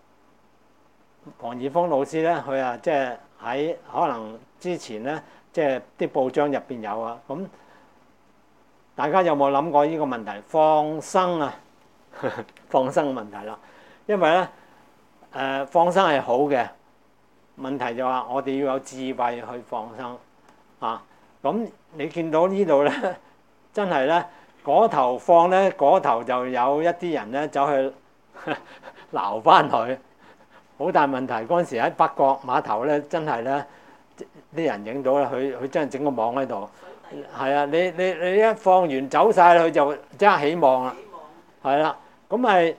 黃義峰老師咧，佢啊即係喺可能之前咧，即係啲報章入邊有啊。咁大家有冇諗過呢個問題？放生啊，放生嘅問題啦。因為咧誒、呃、放生係好嘅，問題就話我哋要有智慧去放生啊。咁你見到呢度咧，真係咧嗰頭放咧，嗰頭就有一啲人咧走去撈翻佢，好大問題。嗰陣時喺北角碼頭咧，真係咧啲人影到啦，佢佢真係整個網喺度。係啊，你你你一放完走晒，佢就即刻起網啦。係啦，咁係。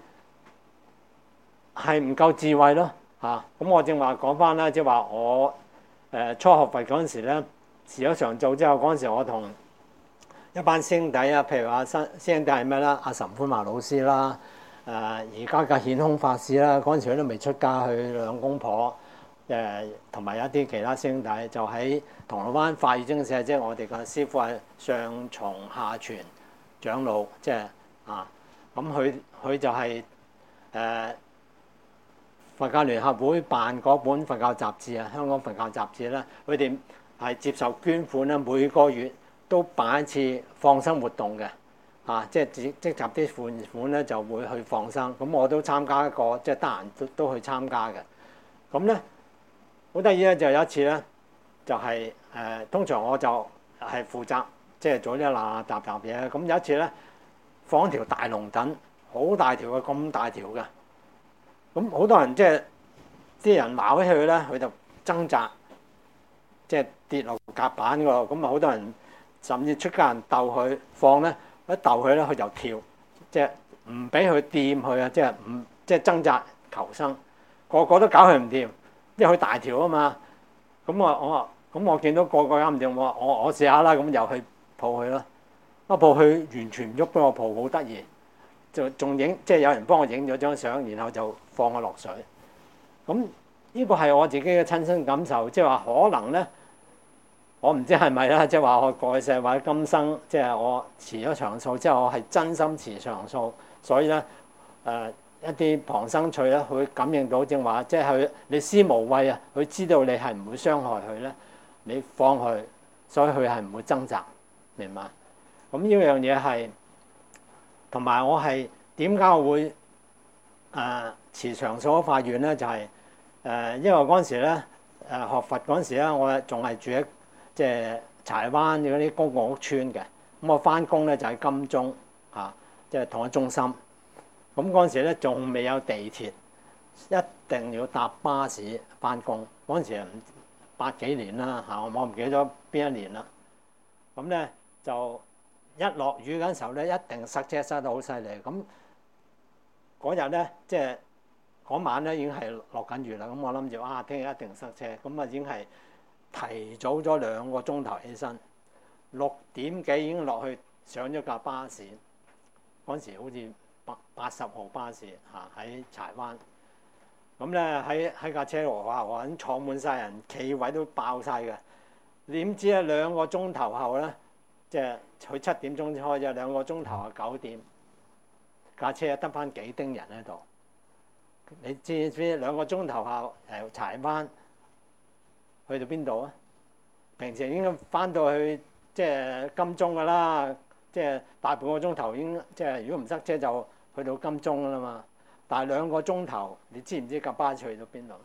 係唔夠智慧咯嚇，咁、啊、我正話講翻啦，即係話我誒、呃、初學佛嗰陣時咧，持咗常做之後嗰陣時，我同一班師兄弟啊，譬如話師師兄弟係咩啦？阿岑寬華老師啦，誒而家嘅顯空法師啦，嗰陣時佢都未出家，去兩公婆誒，同、呃、埋一啲其他師兄弟就喺銅鑼灣法語精舍，即係我哋嘅師傅係上松下傳長老，即係啊，咁佢佢就係、是、誒。呃佛教聯合會辦嗰本佛教雜誌啊，香港佛教雜誌咧，佢哋係接受捐款咧，每個月都辦一次放生活動嘅，啊，即係積積集啲款款咧就會去放生，咁我都參加一個，即係得閒都都去參加嘅。咁咧好得意咧，就有一次咧，就係、是、誒、呃、通常我就係負責即係做啲嗱嗱雜雜嘢，咁有一次咧放一條大龍躉，好大條嘅，咁大條嘅。咁好多人即係啲人撈起佢咧，佢就掙扎，即係跌落甲板嗰度。咁啊，好多人甚至出家人鬥佢放咧，一鬥佢咧，佢就跳，即係唔俾佢掂佢啊！即係唔即係掙扎求生，個個都搞佢唔掂，因為佢大條啊嘛。咁我我話咁我見到個個搞唔掂，我我我試下啦，咁又去抱佢咯。一抱佢完全唔喐，俾我抱好得意。就仲影，即係有人幫我影咗張相，然後就放我落水。咁呢個係我自己嘅親身感受，即係話可能咧，我唔知係咪啦，即係話我過去世或者今生，即係我持咗長素之後，我係真心持長素，所以咧誒、呃、一啲旁生趣咧，佢感應到正話，即係佢你施無畏啊，佢知道你係唔會傷害佢咧，你放佢，所以佢係唔會掙扎，明白？咁呢樣嘢係。同埋我係點解我會誒、呃、持長素發願咧？就係、是、誒、呃，因為嗰陣時咧誒學佛嗰陣時咧，我仲係住喺即係柴灣嗰啲公共屋邨嘅。咁我翻工咧就喺金鐘嚇，即係統一中心。咁嗰陣時咧仲未有地鐵，一定要搭巴士翻工。嗰陣時唔八幾年啦嚇，我唔記得咗邊一年啦。咁咧就一落雨嗰陣時候咧，一定塞車塞得好犀利。咁嗰日咧即係嗰晚咧已經係落緊雨啦。咁我諗住啊，聽日一定塞車。咁啊已經係提早咗兩個鐘頭起身，六點幾已經落去上咗架巴士。嗰陣時好似八八十號巴士嚇喺柴灣。咁咧喺喺架車度哇，我坐滿晒人，企位都爆晒嘅。點知咧兩個鐘頭後咧，即係佢七點鐘先開啫，兩個鐘頭啊九點，架車得翻幾丁人喺度。你知唔知兩個鐘頭後誒柴灣去到邊度啊？平時應該翻到去即係金鐘噶啦，即係大半個鐘頭已經即係如果唔塞車就去到金鐘噶啦嘛。但係兩個鐘頭，你知唔知架巴士去到邊度？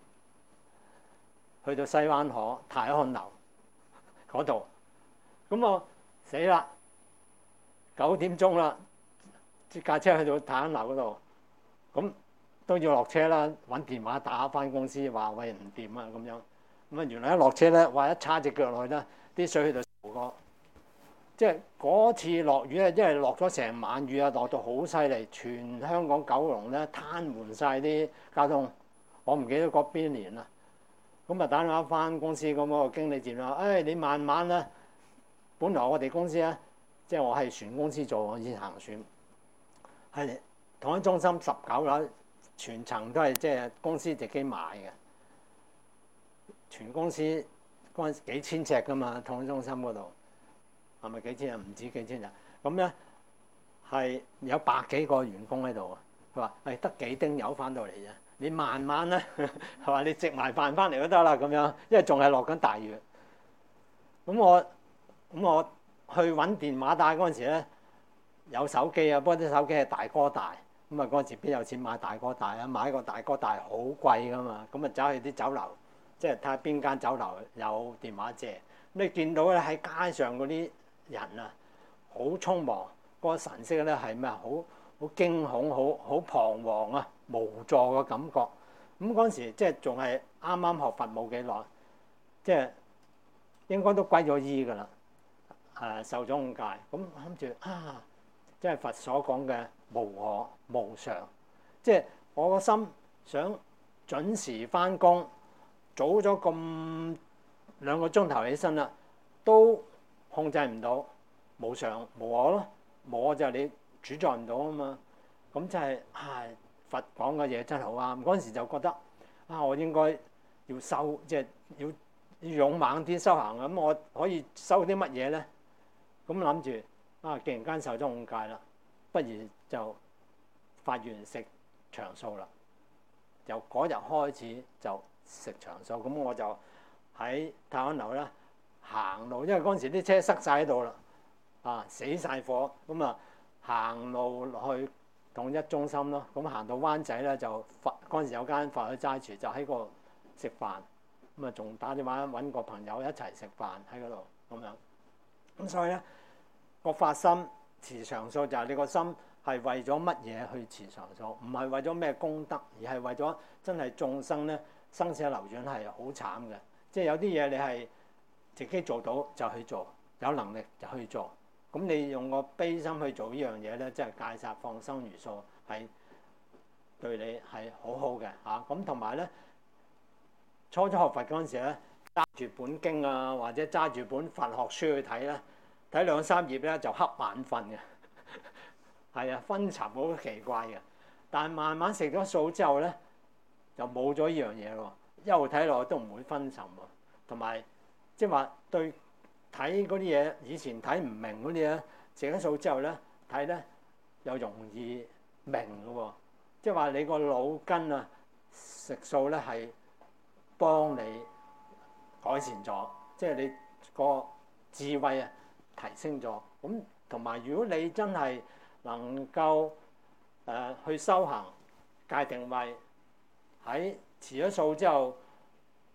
去到西灣河泰康樓嗰度。咁我死啦！九點鐘啦，架車去到泰康樓嗰度，咁都要落車啦，揾電話打翻公司話喂唔掂啊咁樣。咁啊原來一落車咧，話一叉隻腳落去咧，啲水去到頭哥。即係嗰次落雨咧，因為落咗成晚雨啊，落到好犀利，全香港九龍咧癱瘓晒啲交通。我唔記得嗰邊年啦。咁啊打電話翻公司，咁個經理接啦，誒、哎、你慢慢啦。本來我哋公司咧，即係我係船公司做，我以前行船，係統一中心十九樓，全層都係即係公司自己買嘅。全公司嗰陣時幾千尺噶嘛，統一中心嗰度。係咪幾千人？唔止幾千人。咁咧係有百幾個員工喺度啊。佢話：係得幾丁油翻到嚟啫，你慢慢咧，係嘛？你食埋飯翻嚟都得啦咁樣，因為仲係落緊大雨。咁我咁我去揾電話打嗰陣時咧，有手機啊，不過啲手機係大哥大。咁啊嗰陣時邊有錢買大哥大啊？買個大哥大好貴噶嘛。咁啊走去啲酒樓，即係睇下邊間酒樓有電話借。咁你見到咧喺街上嗰啲人啊，好匆忙，嗰個神色咧係咩啊？好好驚恐，好好彷徨啊，無助嘅感覺。咁嗰陣時即係仲係啱啱學佛冇幾耐，即係應該都歸咗依㗎啦。誒受咗五戒，咁諗住啊，即係佛所講嘅無我無常，即係我個心想準時翻工，早咗咁兩個鐘頭起身啦，都控制唔到，無常無我咯，無我就係你主宰唔到啊嘛。咁就係唉，佛講嘅嘢真係好啱。嗰陣時就覺得啊，我應該要修，即係要要勇猛啲修行。咁我可以修啲乜嘢咧？咁諗住啊，既然間受咗五戒啦，不如就發願食長素啦。由嗰日開始就食長素。咁我就喺泰安樓啦行路，因為嗰陣時啲車塞晒喺度啦，啊死晒火。咁啊行路落去統一中心咯。咁行到灣仔咧就佛嗰陣時有間佛去齋廚，就喺個食飯。咁啊仲打電話揾個朋友一齊食飯喺嗰度咁樣。咁所以咧個發心持長素就係你個心係為咗乜嘢去持長素？唔係為咗咩功德，而係為咗真係眾生咧生死流轉係好慘嘅。即係有啲嘢你係自己做到就去做，有能力就去做。咁你用個悲心去做呢樣嘢咧，即係戒殺放生茹素，係對你係好好嘅嚇。咁同埋咧，初初學佛嗰陣時咧，揸住本經啊，或者揸住本佛學書去睇咧，睇兩三頁咧就瞌眼瞓嘅，係啊，昏沉好奇怪嘅。但係慢慢食咗素之後咧，就冇咗呢樣嘢咯。一路睇落去都唔會昏沉喎，同埋即係話對睇嗰啲嘢，以前睇唔明嗰啲咧，食咗素之後咧睇咧又容易明嘅喎。即係話你個腦筋啊，食素咧係幫你改善咗，即係你個智慧啊提升咗。咁同埋如果你真係能夠誒、呃、去修行戒定慧，喺持咗素之後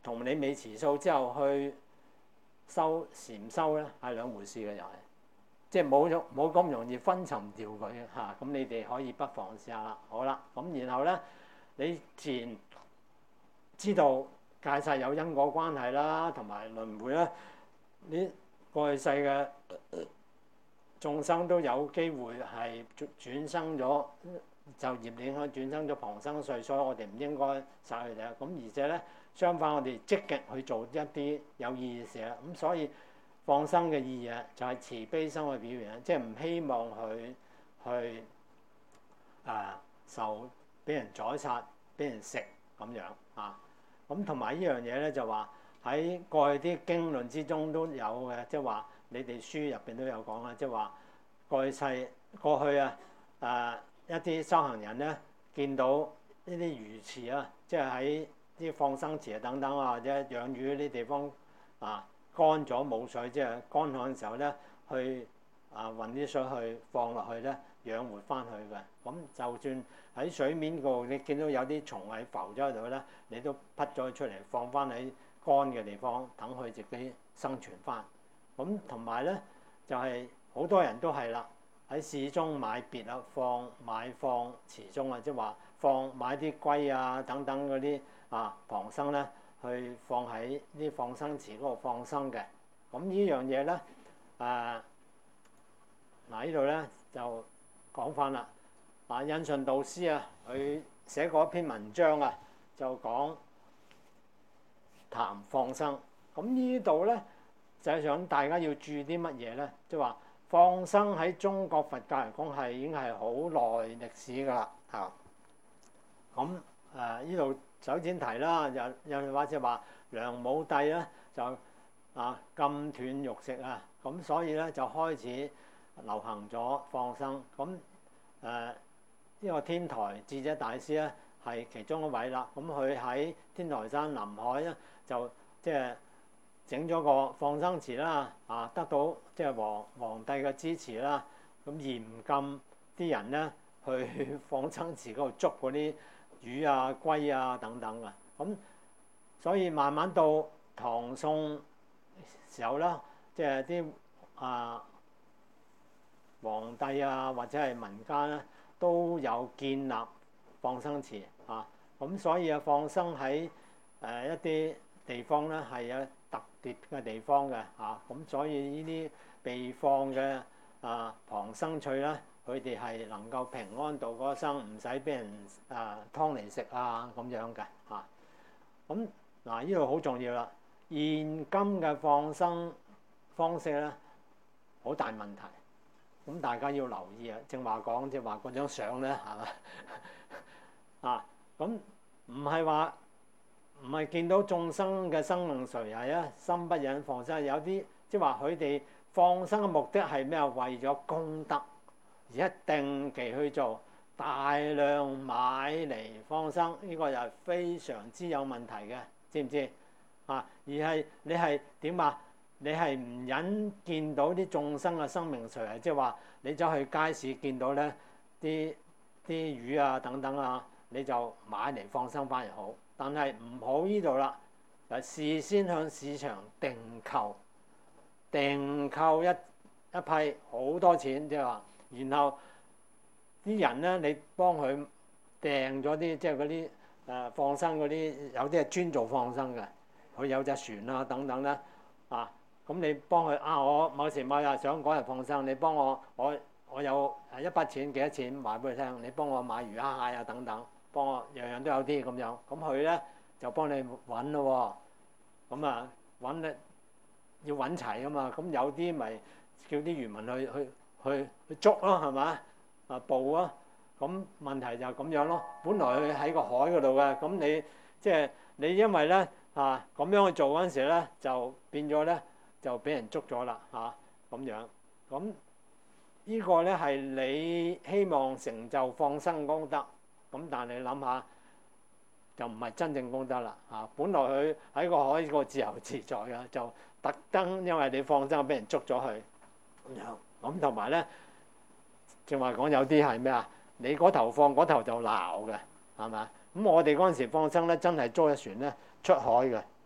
同你未持數之後去修禪修咧係兩回事嘅，又係即係冇冇咁容易分沉掉佢嘅嚇。咁、啊、你哋可以不妨試下啦。好啦，咁然後咧你自然知道界世有因果關係啦，同埋輪迴啦。你過去世嘅眾生都有機會係轉生咗，就業影響轉生咗旁生歲，所以我哋唔應該殺佢哋。咁而且咧，相反我哋積極去做一啲有意義嘅事啦。咁所以放生嘅意義啊，就係慈悲心嘅表現，即係唔希望佢去啊受俾人宰殺、俾人食咁樣啊。咁同埋呢樣嘢咧，就話喺過去啲經論之中都有嘅，即係話你哋書入邊都有講啦，即係話過去世過去啊誒、啊、一啲修行人咧，見到呢啲魚池啊，即係喺啲放生池啊等等啊，或者養魚呢啲地方啊乾咗冇水，即係乾旱嘅時候咧，去啊運啲水去放落去咧，養活翻去嘅。咁就算喺水面度，你見到有啲蟲係浮咗喺度咧，你都潷咗佢出嚟，放翻喺乾嘅地方，等佢自己生存翻。咁同埋咧，就係、是、好多人都係啦，喺市中買別啊，放買放池中啊，即係話放買啲龜啊等等嗰啲啊旁生咧，去放喺啲放生池嗰度放生嘅。咁呢樣嘢咧，誒嗱呢度咧就講翻啦。嗱，印順導師啊，佢寫過一篇文章啊，就講談放生。咁呢度咧就係想大家要注意啲乜嘢咧？即係話放生喺中國佛教嚟講係已經係好耐歷史㗎啦，嚇。咁誒呢度首先提啦，有有或者話梁武帝咧就啊禁斷肉食啊，咁所以咧就開始流行咗放生。咁誒呢個天台智者大師咧係其中一位啦。咁佢喺天台山臨海咧就即係整咗個放生池啦，啊得到即係皇皇帝嘅支持啦。咁嚴禁啲人咧去放生池嗰度捉嗰啲魚啊、龜啊等等啊。咁所以慢慢到唐宋時候啦，即係啲啊皇帝啊或者係民間咧都有建立放生池啊。咁所以啊放生喺誒一啲地方咧係有特別嘅地方嘅嚇。咁所以呢啲被放嘅啊旁生趣咧，佢哋係能夠平安度過一生，唔使俾人啊劏嚟食啊咁樣嘅嚇。咁嗱呢度好重要啦。現今嘅放生方式咧好大問題，咁大家要留意啊。正話講即係話嗰張相咧係嘛啊？咁唔係話唔係見到眾生嘅生命垂危啊，心不忍放生。有啲即係話佢哋放生嘅目的係咩啊？為咗功德而一定期去做，大量買嚟放生，呢個又係非常之有問題嘅，知唔知啊？而係你係點啊？你係唔忍見到啲眾生嘅生命垂危，即係話你走去街市見到咧啲啲魚啊等等啊，你就買嚟放生反而好。但係唔好呢度啦，就事先向市場訂購，訂購一一批好多錢，即係話，然後啲人咧，你幫佢訂咗啲，即係嗰啲誒放生嗰啲，有啲係專做放生嘅，佢有隻船啊等等咧，啊，咁你幫佢啊，我某時某日想嗰日放生，你幫我，我我有誒一筆錢幾多錢話俾佢聽，你幫我買魚蝦蟹啊等等。幫我樣樣都有啲咁樣，咁佢咧就幫你揾咯喎，咁啊揾咧要揾齊噶嘛，咁有啲咪叫啲漁民去去去去捉咯，係嘛啊捕啊，咁問題就係咁樣咯。本來佢喺個海嗰度嘅，咁你即係你因為咧啊咁樣去做嗰陣時咧，就變咗咧就俾人捉咗啦嚇咁樣。咁呢個咧係你希望成就放生功德。咁但係你諗下，就唔係真正功德啦嚇。本來佢喺個海個自由自在嘅，就特登因為你放生，俾人捉咗去咁樣。咁同埋咧，正話講有啲係咩啊？你嗰頭放嗰頭就鬧嘅，係咪？咁我哋嗰陣時放生咧，真係租一船咧出海嘅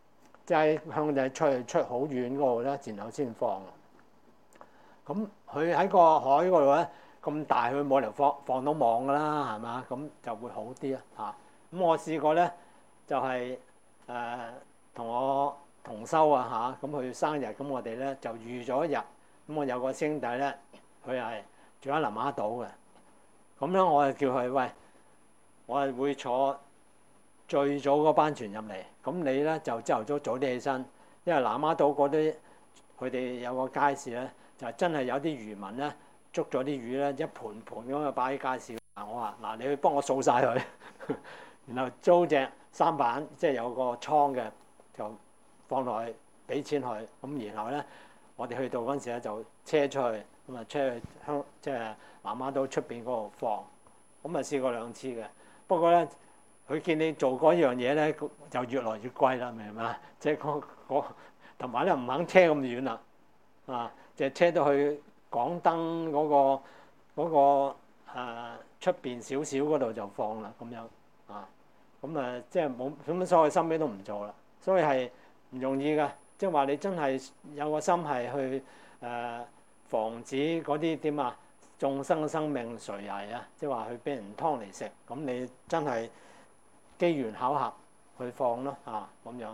即係向隻出出好遠嗰度咧，然後先放。咁佢喺個海嗰度咧咁大，佢冇理由放放到網㗎啦，係嘛？咁就會好啲啊嚇。咁我試過咧，就係誒同我同修啊嚇，咁佢生日，咁我哋咧就預咗一日。咁我有個兄弟咧，佢係住喺南丫島嘅。咁咧我就叫佢喂，我係會坐最早嗰班船入嚟。咁你咧就朝頭早早啲起身，因為南丫島嗰啲佢哋有個街市咧，就真係有啲漁民咧捉咗啲魚咧，一盤盤咁啊擺喺街市。嗱我話嗱，你去幫我掃晒佢，然後租隻舢板，即係有個倉嘅，就放落去俾錢佢。咁然後咧，我哋去到嗰陣時咧就車出去，咁啊車去香即係南丫島出邊嗰度放。咁啊試過兩次嘅，不過咧佢見你做嗰樣嘢咧，就越來越貴啦，明唔明啊？即係嗰嗰同埋咧唔肯車咁遠啦，啊，就係車到去港燈嗰個嗰個誒出邊少少嗰度就放啦，咁樣啊，咁啊即係冇咁，所以心尾都唔做啦，所以係唔容易㗎。即係話你真係有個心係去誒、呃、防止嗰啲點啊眾生生命垂危啊，即係話去俾人劏嚟食，咁你真係機緣巧合去放咯啊咁樣。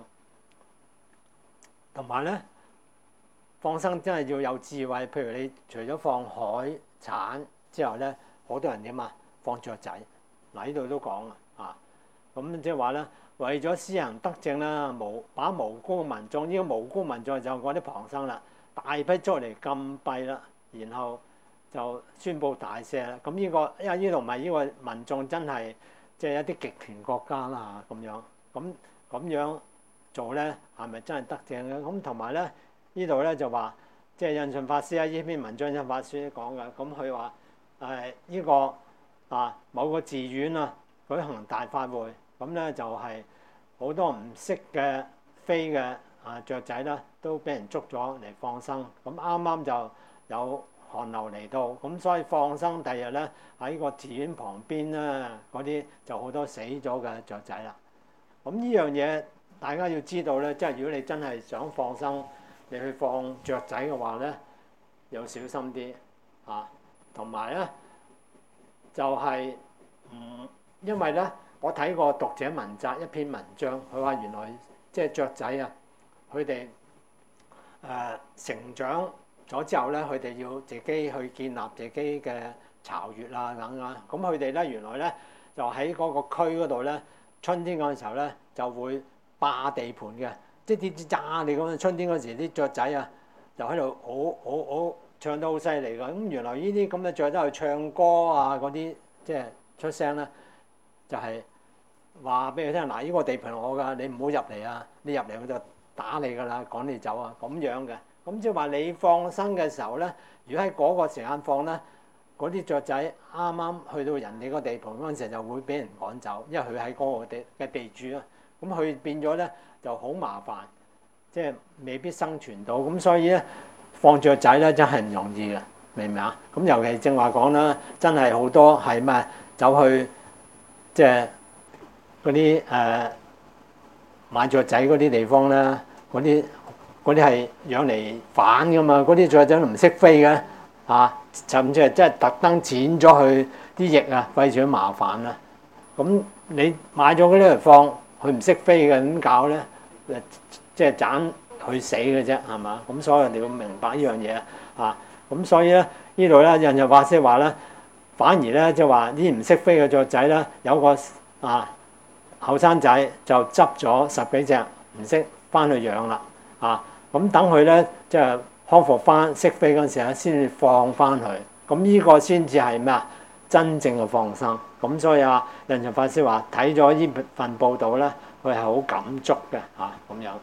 同埋咧放生真係要有智慧，譬如你除咗放海產之後咧，好多人點啊放雀仔，嗱呢度都講啊啊，咁即係話咧。為咗私人德政啦，無把無辜民眾，呢個無辜民眾就嗰啲旁生啦，大批捉嚟禁閉啦，然後就宣佈大赦啦。咁呢個因為呢度唔係呢個民眾真係即係一啲極權國家啦咁樣，咁咁樣做咧係咪真係德政咧？咁同埋咧呢度咧就話即係印順法師啊，呢篇文章印順法師講嘅，咁佢話誒呢個啊某個寺院啊舉行大法會。咁咧就係好多唔識嘅飛嘅啊雀仔啦，都俾人捉咗嚟放生。咁啱啱就有寒流嚟到，咁所以放生第日咧喺個寺院旁邊咧，嗰啲就好多死咗嘅雀仔啦。咁呢樣嘢大家要知道咧，即係如果你真係想放生，你去放雀仔嘅話咧，要小心啲啊。同埋咧就係、是、唔因為咧。我睇過讀者文摘一篇文章，佢話原來即係雀仔啊，佢哋誒成長咗之後咧，佢哋要自己去建立自己嘅巢穴啊等啊。咁佢哋咧原來咧就喺嗰個區嗰度咧，春天嗰陣時候咧就會霸地盤嘅，即係啲炸你咁。春天嗰時啲雀仔啊，就喺度好好好唱得好犀利㗎。咁原來呢啲咁嘅雀都係唱歌啊嗰啲，即係出聲咧，就係、是。話俾佢聽，嗱，呢個地盤我㗎，你唔好入嚟啊！你入嚟我就打你㗎啦，趕你走啊！咁樣嘅，咁即係話你放生嘅時候咧，如果喺嗰個時間放咧，嗰啲雀仔啱啱去到人哋個地盤嗰陣時就會俾人趕走，因為佢喺嗰個地嘅地主啊，咁佢變咗咧就好麻煩，即係未必生存到，咁所以咧放雀仔咧真係唔容易嘅，明唔明啊？咁尤其正話講啦，真係好多係咩走去即係。嗰啲誒買雀仔嗰啲地方咧，嗰啲嗰啲係養嚟反噶嘛，嗰啲雀仔都唔識飛嘅啊，甚至係真係特登剪咗佢啲翼啊，費事麻煩啦。咁你買咗嗰啲嚟放，佢唔識飛嘅點搞咧？誒，即係盞佢死嘅啫，係嘛？咁所以你要明白呢樣嘢啊。咁所以咧，呢度咧印順法師話咧，反而咧即係話啲唔識飛嘅雀仔咧，有個啊。後生仔就執咗十幾隻唔識翻去養啦，啊咁等佢咧即係康復翻識飛嗰陣時咧，先至放翻去。咁呢個先至係咩啊？真正嘅放生。咁所以啊，印順法師話睇咗呢份報道咧，佢係好感觸嘅嚇咁樣。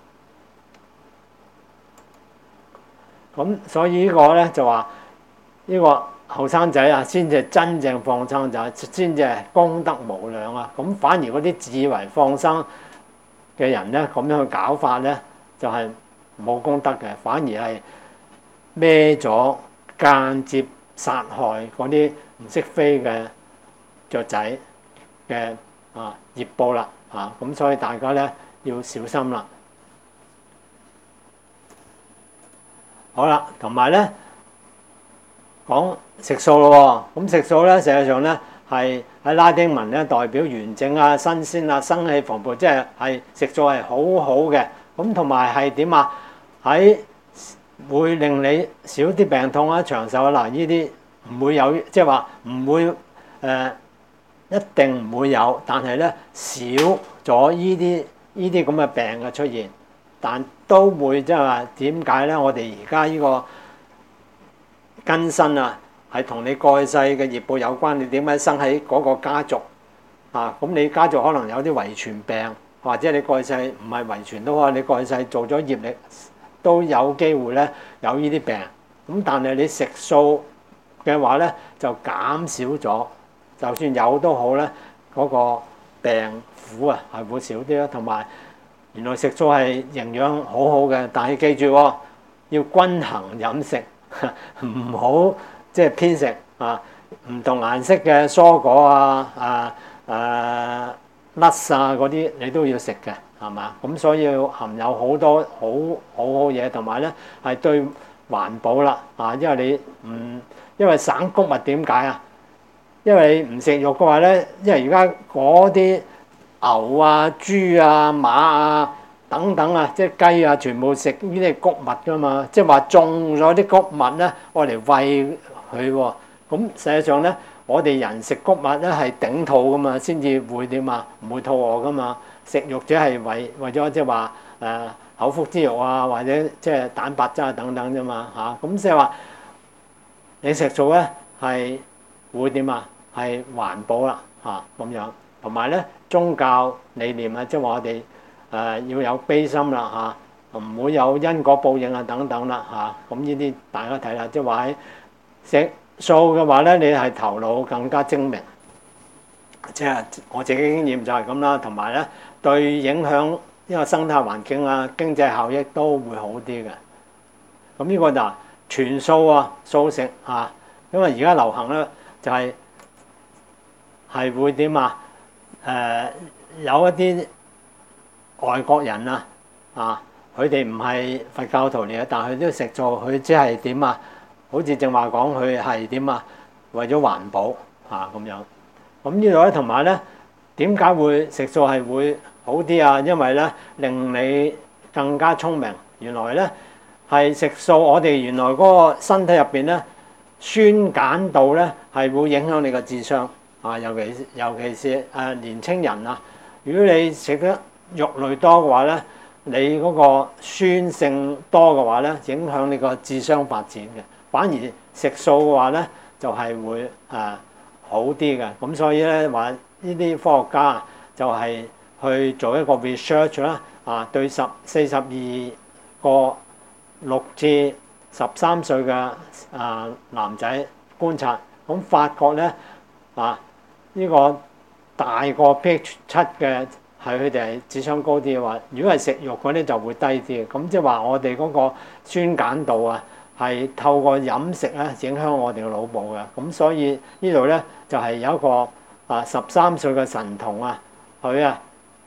咁所以個呢個咧就話呢、呢個。後生仔啊，先至真正放生就係先至係功德無量啊！咁反而嗰啲自以為放生嘅人咧，咁樣去搞法咧，就係、是、冇功德嘅，反而係孭咗間接殺害嗰啲唔識飛嘅雀仔嘅啊業報啦啊！咁所以大家咧要小心啦。 好啦，同埋咧講食素咯喎，咁食素咧，實際上咧係喺拉丁文咧代表完整啊、新鮮啊、生氣蓬勃，即係係食素係好好嘅。咁同埋係點啊？喺會令你少啲病痛啊、長壽啊。嗱，呢啲唔會有，即係話唔會誒、呃，一定唔會有，但係咧少咗呢啲呢啲咁嘅病嘅出現，但都會即係話點解咧？我哋而家呢個根身啊，係同你過去世嘅業報有關。你點解生喺嗰個家族啊？咁你家族可能有啲遺傳病，或者你過去世唔係遺傳都好，你過去世做咗業力都有機會咧有呢啲病。咁但係你食素嘅話咧，就減少咗。就算有都好咧，嗰個病苦啊係會少啲咯。同埋原來食素係營養好好嘅，但係記住喎，要均衡飲食，唔好即係偏食啊！唔同顏色嘅蔬果啊、啊啊 nuts 啊嗰啲，你都要食嘅，係嘛？咁所以含有好多好好好嘢，同埋咧係對環保啦啊！因為你唔因為省穀物點解啊？因為你唔食肉嘅話咧，因為而家嗰啲牛啊、豬啊、馬啊等等啊，即係雞啊，全部食呢啲穀物噶嘛，即係話種咗啲穀物咧，愛嚟餵佢喎。咁實際上咧，我哋人食穀物咧係頂肚噶嘛，先至會點啊？唔會肚餓噶嘛。食肉只係為為咗即係話誒口腹之欲啊，或者即係蛋白質啊等等啫嘛嚇。咁即係話你食素咧係會點啊？係環保啦嚇咁樣，同埋咧宗教理念啊，即係話我哋誒要有悲心啦嚇，唔會有因果報應啊等等啦嚇。咁呢啲大家睇啦，即係話喺食素嘅話咧，你係頭腦更加精明，即係我自己經驗就係咁啦。同埋咧對影響呢個生態環境啊、經濟效益都會好啲嘅。咁呢個就全素啊、素食嚇，因為而家流行咧就係、是。係會點啊？誒、呃、有一啲外國人啊，啊，佢哋唔係佛教徒嚟嘅，但係佢都食素，佢即係點啊？好似正話講，佢係點啊？為咗環保嚇咁樣。咁呢度咧，同埋咧，點解會食素係會好啲啊？因為咧令你更加聰明。原來咧係食素，我哋原來嗰個身體入邊咧酸鹼度咧係會影響你個智商。啊，尤其尤其是誒年青人啊，如果你食得肉類多嘅話咧，你嗰個酸性多嘅話咧，影響你個智商發展嘅。反而食素嘅話咧，就係、是、會誒、啊、好啲嘅。咁所以咧話呢啲科學家就係去做一個 research 啦，啊對十四十二個六至十三歲嘅啊男仔觀察，咁發覺咧啊〜呢個大過 P H 七嘅係佢哋係智商高啲嘅話，如果係食肉嗰啲就會低啲嘅。咁即係話我哋嗰個酸鹼度啊，係透過飲食咧影響我哋嘅腦部嘅。咁所以呢度咧就係有一個啊十三歲嘅神童啊，佢啊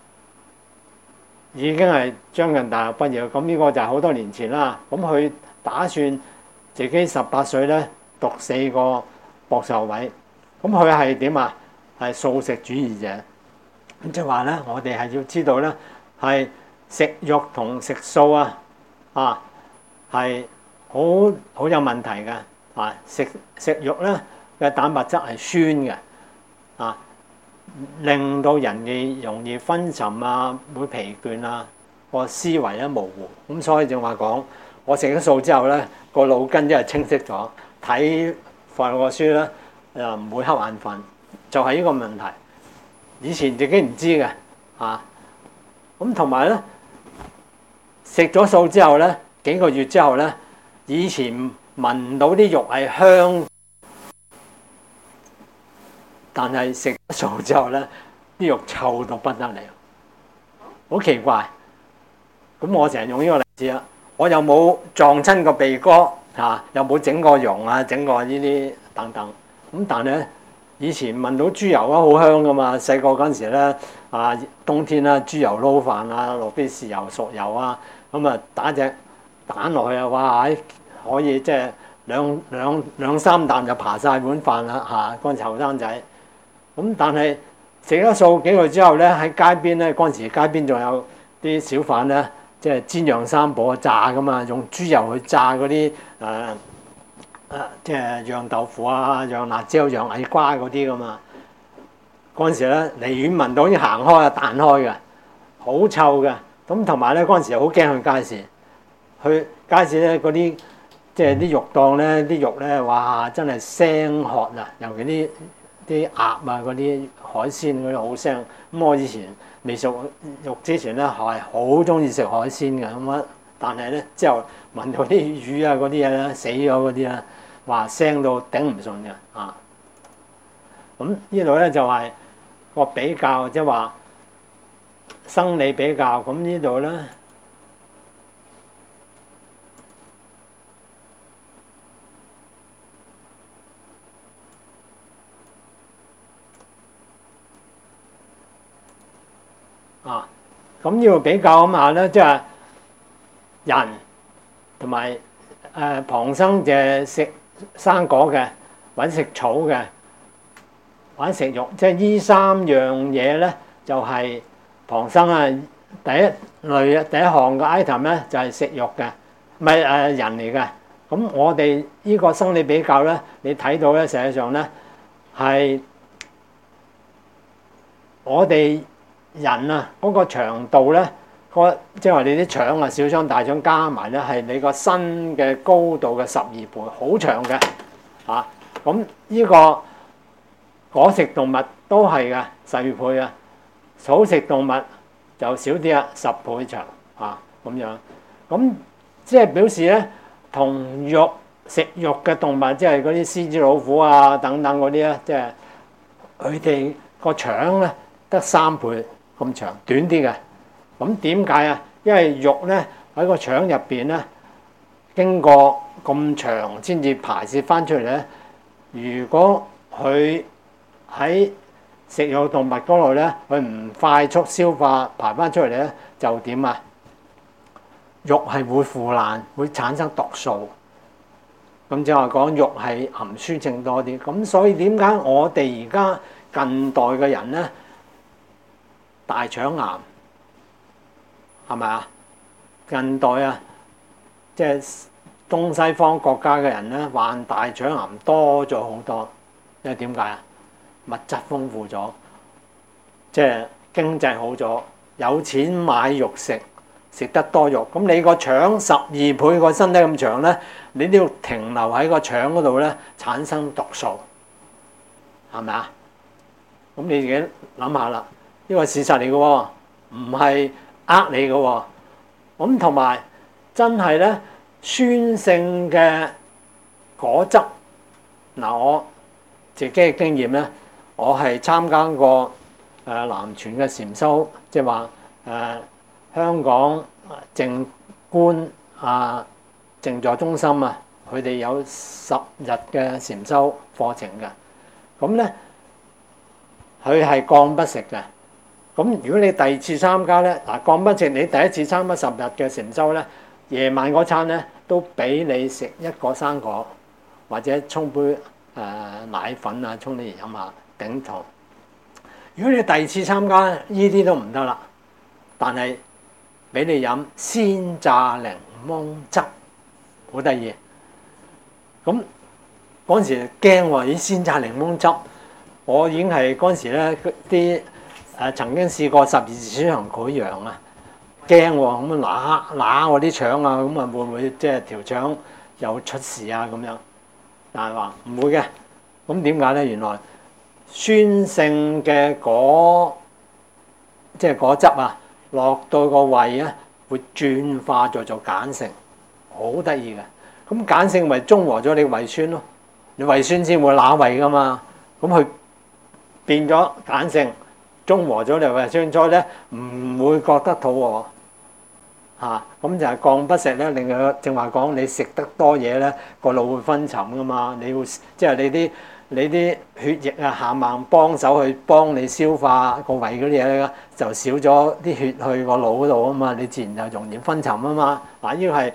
已經係將近大學畢業。咁呢個就係好多年前啦。咁佢打算自己十八歲咧讀四個博士學位。咁佢係點啊？係素食主義者，咁即係話咧，我哋係要知道咧，係食肉同食素啊，啊係好好有問題嘅啊！食食肉咧嘅蛋白質係酸嘅啊，令到人哋容易昏沉啊，會疲倦啊，個思維咧模糊。咁所以正話講，我食咗素之後咧，個腦筋真係清晰咗，睇法個書咧又唔會瞌眼瞓。就係呢個問題，以前自己唔知嘅嚇。咁同埋咧，食咗素之後咧，幾個月之後咧，以前聞到啲肉係香，但係食咗素之後咧，啲肉臭到不得了，好奇怪。咁我成日用呢個例子啊，我又冇撞親個鼻哥嚇，又冇整過容啊，整過呢啲等等。咁但係咧。以前聞到豬油啊，好香噶嘛！細個嗰陣時咧，啊冬天啦，豬油撈飯啊，落啲豉油、熟油啊，咁啊打隻蛋落去啊，哇！ 可以即係兩兩兩三啖就扒晒碗飯啦嚇。嗰陣時後生仔，咁但係食咗數幾個月之後咧，喺街邊咧，嗰陣時街邊仲有啲小販咧，即係煎釀三寶炸噶嘛，用豬油去炸嗰啲誒誒，即係釀豆腐啊、釀辣椒、釀矮瓜嗰啲噶嘛。嗰陣時咧，離遠聞到已經行開啊，彈開嘅，好臭嘅。咁同埋咧，嗰陣時好驚去街市，去街市咧嗰啲即係啲肉檔咧，啲肉咧，哇！真係腥渴啊，尤其啲啲鴨啊嗰啲海鮮嗰啲好腥。咁我以前未熟肉之前咧，係好中意食海鮮嘅咁啊，但係咧之後聞到啲魚啊嗰啲嘢咧，死咗嗰啲啦，話腥到頂唔順嘅啊！咁呢度咧就係個比較，即係話生理比較。咁呢度咧啊，咁呢度比較咁下咧，即係人同埋誒旁生嘅食生果嘅，或者食草嘅，或者食肉，即係呢三樣嘢咧，就係旁生啊。第一類第一項嘅 item 咧就係食肉嘅，唔係誒人嚟嘅。咁我哋呢個生理比較咧，你睇到咧，實際上咧係我哋人啊嗰個長度咧，個即係話你啲腸啊、小腸、大腸加埋咧，係你個身嘅高度嘅十二倍，好長嘅嚇。咁呢個果食動物都係嘅，十二倍啊。草食動物就少啲啊，十倍長啊咁樣。咁即係表示咧，同肉食肉嘅動物，即係嗰啲獅子、老虎啊等等嗰啲咧，即係佢哋個腸咧得三倍咁長，短啲嘅。咁點解啊？因為肉咧喺個腸入邊咧，經過咁長先至排泄翻出嚟咧。如果佢喺食肉動物嗰度咧，佢唔快速消化排翻出嚟咧，就點啊？肉係會腐爛，會產生毒素。咁即係話講肉係含酸性多啲。咁所以點解我哋而家近代嘅人咧，大腸癌係咪啊？近代啊，即係東西方國家嘅人咧，患大腸癌多咗好多。因為點解啊？物質豐富咗，即係經濟好咗，有錢買肉食，食得多肉。咁你個腸十二倍個身體咁長咧，你都要停留喺個腸嗰度咧，產生毒素，係咪啊？咁你自己諗下啦，呢個事實嚟嘅喎，唔係呃你嘅喎。咁同埋真係咧，酸性嘅果汁，嗱我自己嘅經驗咧。我係參加過誒南傳嘅禪修，即係話誒香港靜觀啊靜坐中心啊，佢哋有十日嘅禪修課程嘅。咁咧，佢係降不食嘅。咁如果你第二次參加咧，嗱降不食，你第一次參加十日嘅禪修咧，夜晚嗰餐咧都俾你食一個生果，或者沖杯誒、呃、奶粉啊，沖你嚟飲下。頂堂。如果你第二次參加，呢啲都唔得啦。但係俾你飲鮮榨檸檬汁，好得意。咁嗰陣時驚喎，啲鮮榨檸檬汁，我已經係嗰陣時咧啲誒曾經試過十二指腸潰瘍啊，驚喎，咁啊揦揦我啲腸啊，咁啊會唔會即係條腸又出事啊咁樣？但係話唔會嘅。咁點解咧？原來酸性嘅果即係果汁啊，落到個胃啊，會轉化咗做鹼性，好得意嘅。咁鹼性咪中和咗你胃酸咯，你胃酸先會揦胃噶嘛。咁佢變咗鹼性，中和咗你胃酸，所以咧唔會覺得肚餓嚇。咁就係降不食咧，令佢正話講你食得多嘢咧，個腦會昏沉噶嘛。你會即係你啲。你啲血液啊，冚唪幫手去幫你消化個胃嗰啲嘢咧，就少咗啲血去個腦嗰度啊嘛，你自然就容易昏沉啊嘛。嗱，呢個係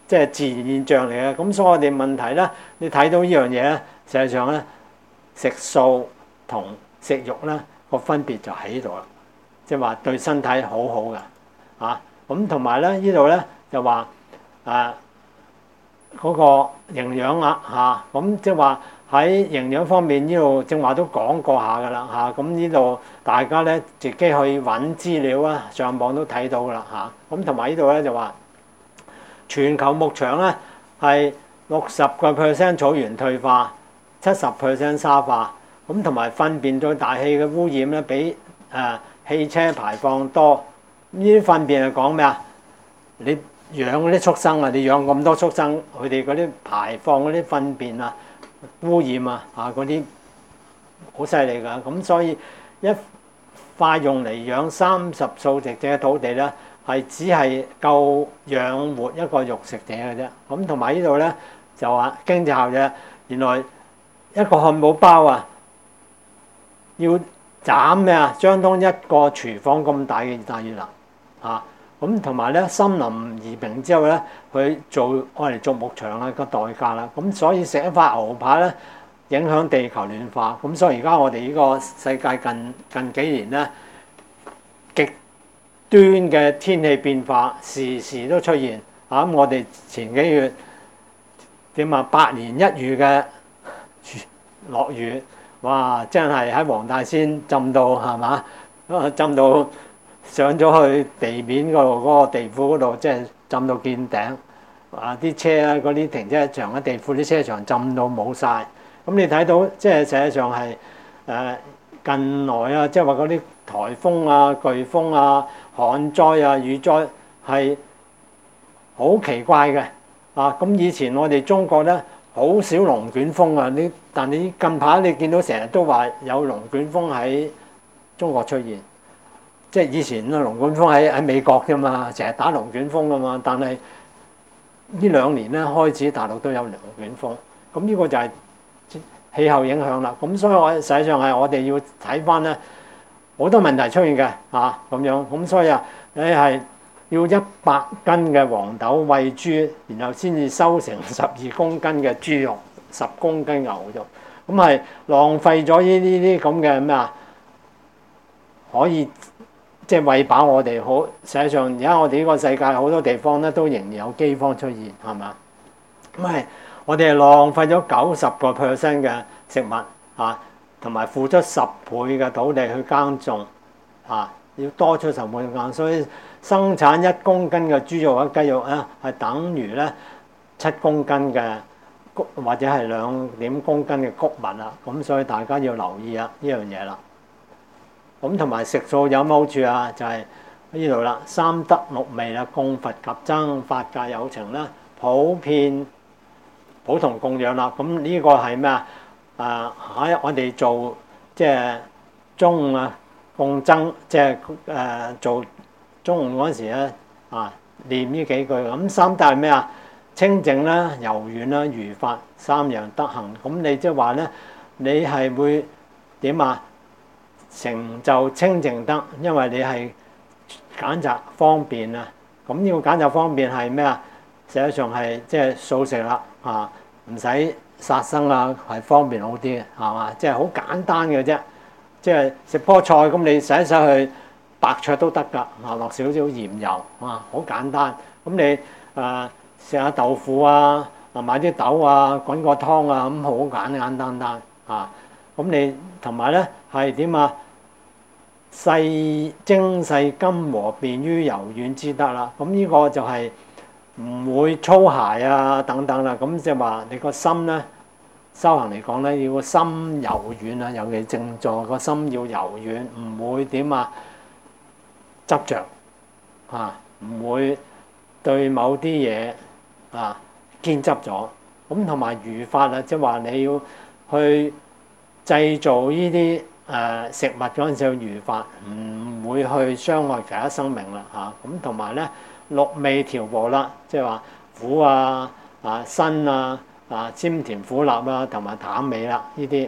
即係自然現象嚟嘅。咁所以我哋問題咧，你睇到呢樣嘢咧，實際上咧食素同食肉咧個分別就喺呢度啦，即係話對身體好好嘅啊。咁同埋咧呢度咧就話誒嗰個營養啊嚇，咁即係話喺營養方面呢度正話都講過下㗎啦嚇。咁呢度大家咧自己去揾資料啊，上網都睇到㗎啦嚇。咁同埋呢度咧就話全球牧場咧係六十個 percent 草原退化，七十 percent 沙化。咁同埋糞便對大氣嘅污染咧比誒、呃、汽車排放多。呢啲糞便係講咩啊？你養嗰啲畜生啊，你養咁多畜生，佢哋嗰啲排放嗰啲糞便啊、污染啊啊嗰啲好犀利㗎。咁所以一塊用嚟養三十數值者嘅土地咧，係只係夠養活一個肉食者嘅啫。咁同埋呢度咧就話經濟效益，原來一個漢堡包啊要斬咩啊？相當一個廚房咁大嘅熱帶雨林啊！咁同埋咧，森林移平之後咧，佢做愛嚟做牧場啊個代價啦。咁所以食一塊牛扒咧，影響地球暖化。咁所以而家我哋呢個世界近近幾年咧，極端嘅天氣變化時時都出現。啊！咁我哋前幾月點啊？百年一遇嘅落雨，哇！真係喺黃大仙浸到係嘛？浸到〜上咗去地面嗰度，嗰個地庫嗰度，即係浸到見頂。啊！啲車啊，嗰啲停車場嘅地庫啲車場浸到冇晒。咁你睇到即係實際上係誒近來啊，即係話嗰啲颱風啊、颶風啊、旱災啊、雨災係好奇怪嘅。啊！咁以前我哋中國咧好少龍捲風啊，你但你近排你見到成日都話有龍捲風喺中國出現。即係以前啊，龍捲風喺喺美國啫嘛，成日打龍捲風噶嘛。但係呢兩年咧開始大陸都有龍捲風，咁呢個就係氣候影響啦。咁所以我實際上係我哋要睇翻咧好多問題出現嘅嚇咁樣。咁所以啊，你係要一百斤嘅黃豆餵豬，然後先至收成十二公斤嘅豬肉、十公斤牛肉，咁係浪費咗呢呢啲咁嘅咩啊？可以。即係餵飽我哋好，實際上而家我哋呢個世界好多地方咧都仍然有饑荒出現，係嘛？咁係我哋係浪費咗九十個 percent 嘅食物啊，同埋付出十倍嘅土地去耕種啊，要多出十倍嘅耕，所以生產一公斤嘅豬肉或者雞肉咧係等於咧七公斤嘅谷或者係兩點公斤嘅谷物啦。咁所以大家要留意啊呢樣嘢啦。咁同埋食素有乜好處啊？就係呢度啦，三德六味啦，供佛及僧，法界有情啦，普遍普同供養啦。咁呢個係咩啊？誒喺我哋做即係中午啊供僧，即係誒做中午嗰陣時咧啊，念呢幾句。咁三德係咩啊？清淨啦、柔軟啦、如法三樣德行。咁你即係話咧，你係會點啊？成就清淨德，因為你係揀擇方便啊。咁呢個揀擇方便係咩啊？實際上係即係素食啦，啊唔使殺生啊，係方便好啲嘅，係嘛？即係好簡單嘅啫。即係食棵菜咁，你洗一洗去白灼都得㗎，啊落少少鹽油啊，好簡單。咁你誒食下豆腐啊，啊買啲豆啊，滾個湯啊，咁好簡簡單單啊。咁你同埋咧係點啊？細精細甘和，便於柔軟之德啦。咁呢個就係唔會粗鞋啊等等啦。咁即係話你個心咧修行嚟講咧，要個心柔軟啊，尤其靜坐個心要柔軟，唔會點啊執着啊，唔會對某啲嘢啊堅執咗。咁同埋如法啊，即係話你要去製造呢啲。誒食物嗰陣時要如法，唔會去傷害其他生命啦嚇。咁同埋咧六味調和啦，即係話苦啊、啊辛啊、啊鮮甜苦辣啊，同埋淡味啦呢啲。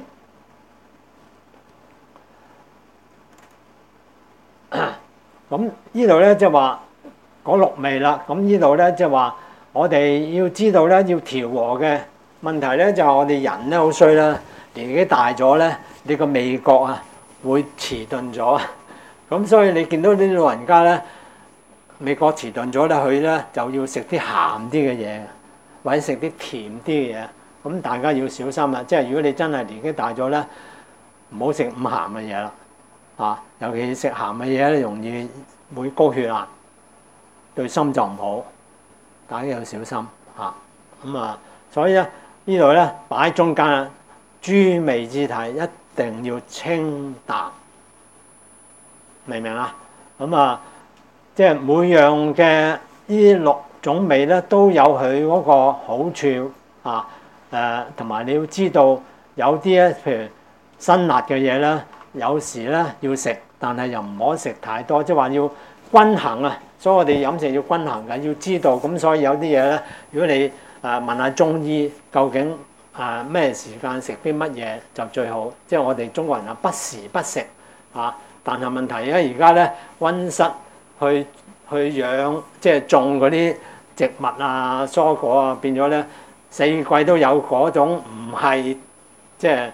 咁呢度咧即係話嗰六味啦。咁呢度咧即係話我哋要知道咧，要調和嘅問題咧，就係我哋人咧好衰啦，年紀大咗咧，你個味覺啊會遲鈍咗，咁所以你見到啲老人家咧，味覺遲鈍咗咧，佢咧就要食啲鹹啲嘅嘢，或者食啲甜啲嘅嘢，咁大家要小心啦。即係如果你真係年紀大咗咧，唔好食咁鹹嘅嘢啦，啊，尤其是食鹹嘅嘢咧，容易會高血壓，對心臟唔好。大家要小心嚇，咁啊，所以咧呢度咧擺喺中間啦，諸味之體一定要清淡，明唔明啊？咁啊，即係每樣嘅呢六種味咧都有佢嗰個好處啊，誒，同埋你要知道有啲咧，譬如辛辣嘅嘢咧，有時咧要食，但係又唔可以食太多，即係話要均衡啊。所以我哋飲食要均衡嘅，要知道咁。所以有啲嘢咧，如果你誒問下中醫，究竟誒咩時間食啲乜嘢就最好。即係我哋中國人啊，不時不食啊。但係問題咧，而家咧溫室去去養，即係種嗰啲植物啊、蔬果啊，變咗咧四季都有嗰種唔係即係誒、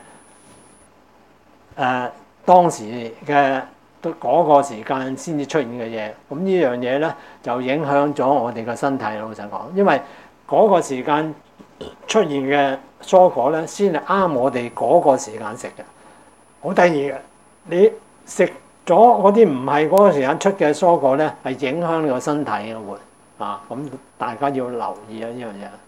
呃、當時嘅。都嗰個時間先至出現嘅嘢，咁呢樣嘢咧就影響咗我哋嘅身體。老實講，因為嗰個時間出現嘅蔬果咧，先係啱我哋嗰個時間食嘅。好得意嘅，你食咗嗰啲唔係嗰個時間出嘅蔬果咧，係影響你個身體嘅會啊。咁大家要留意啊呢樣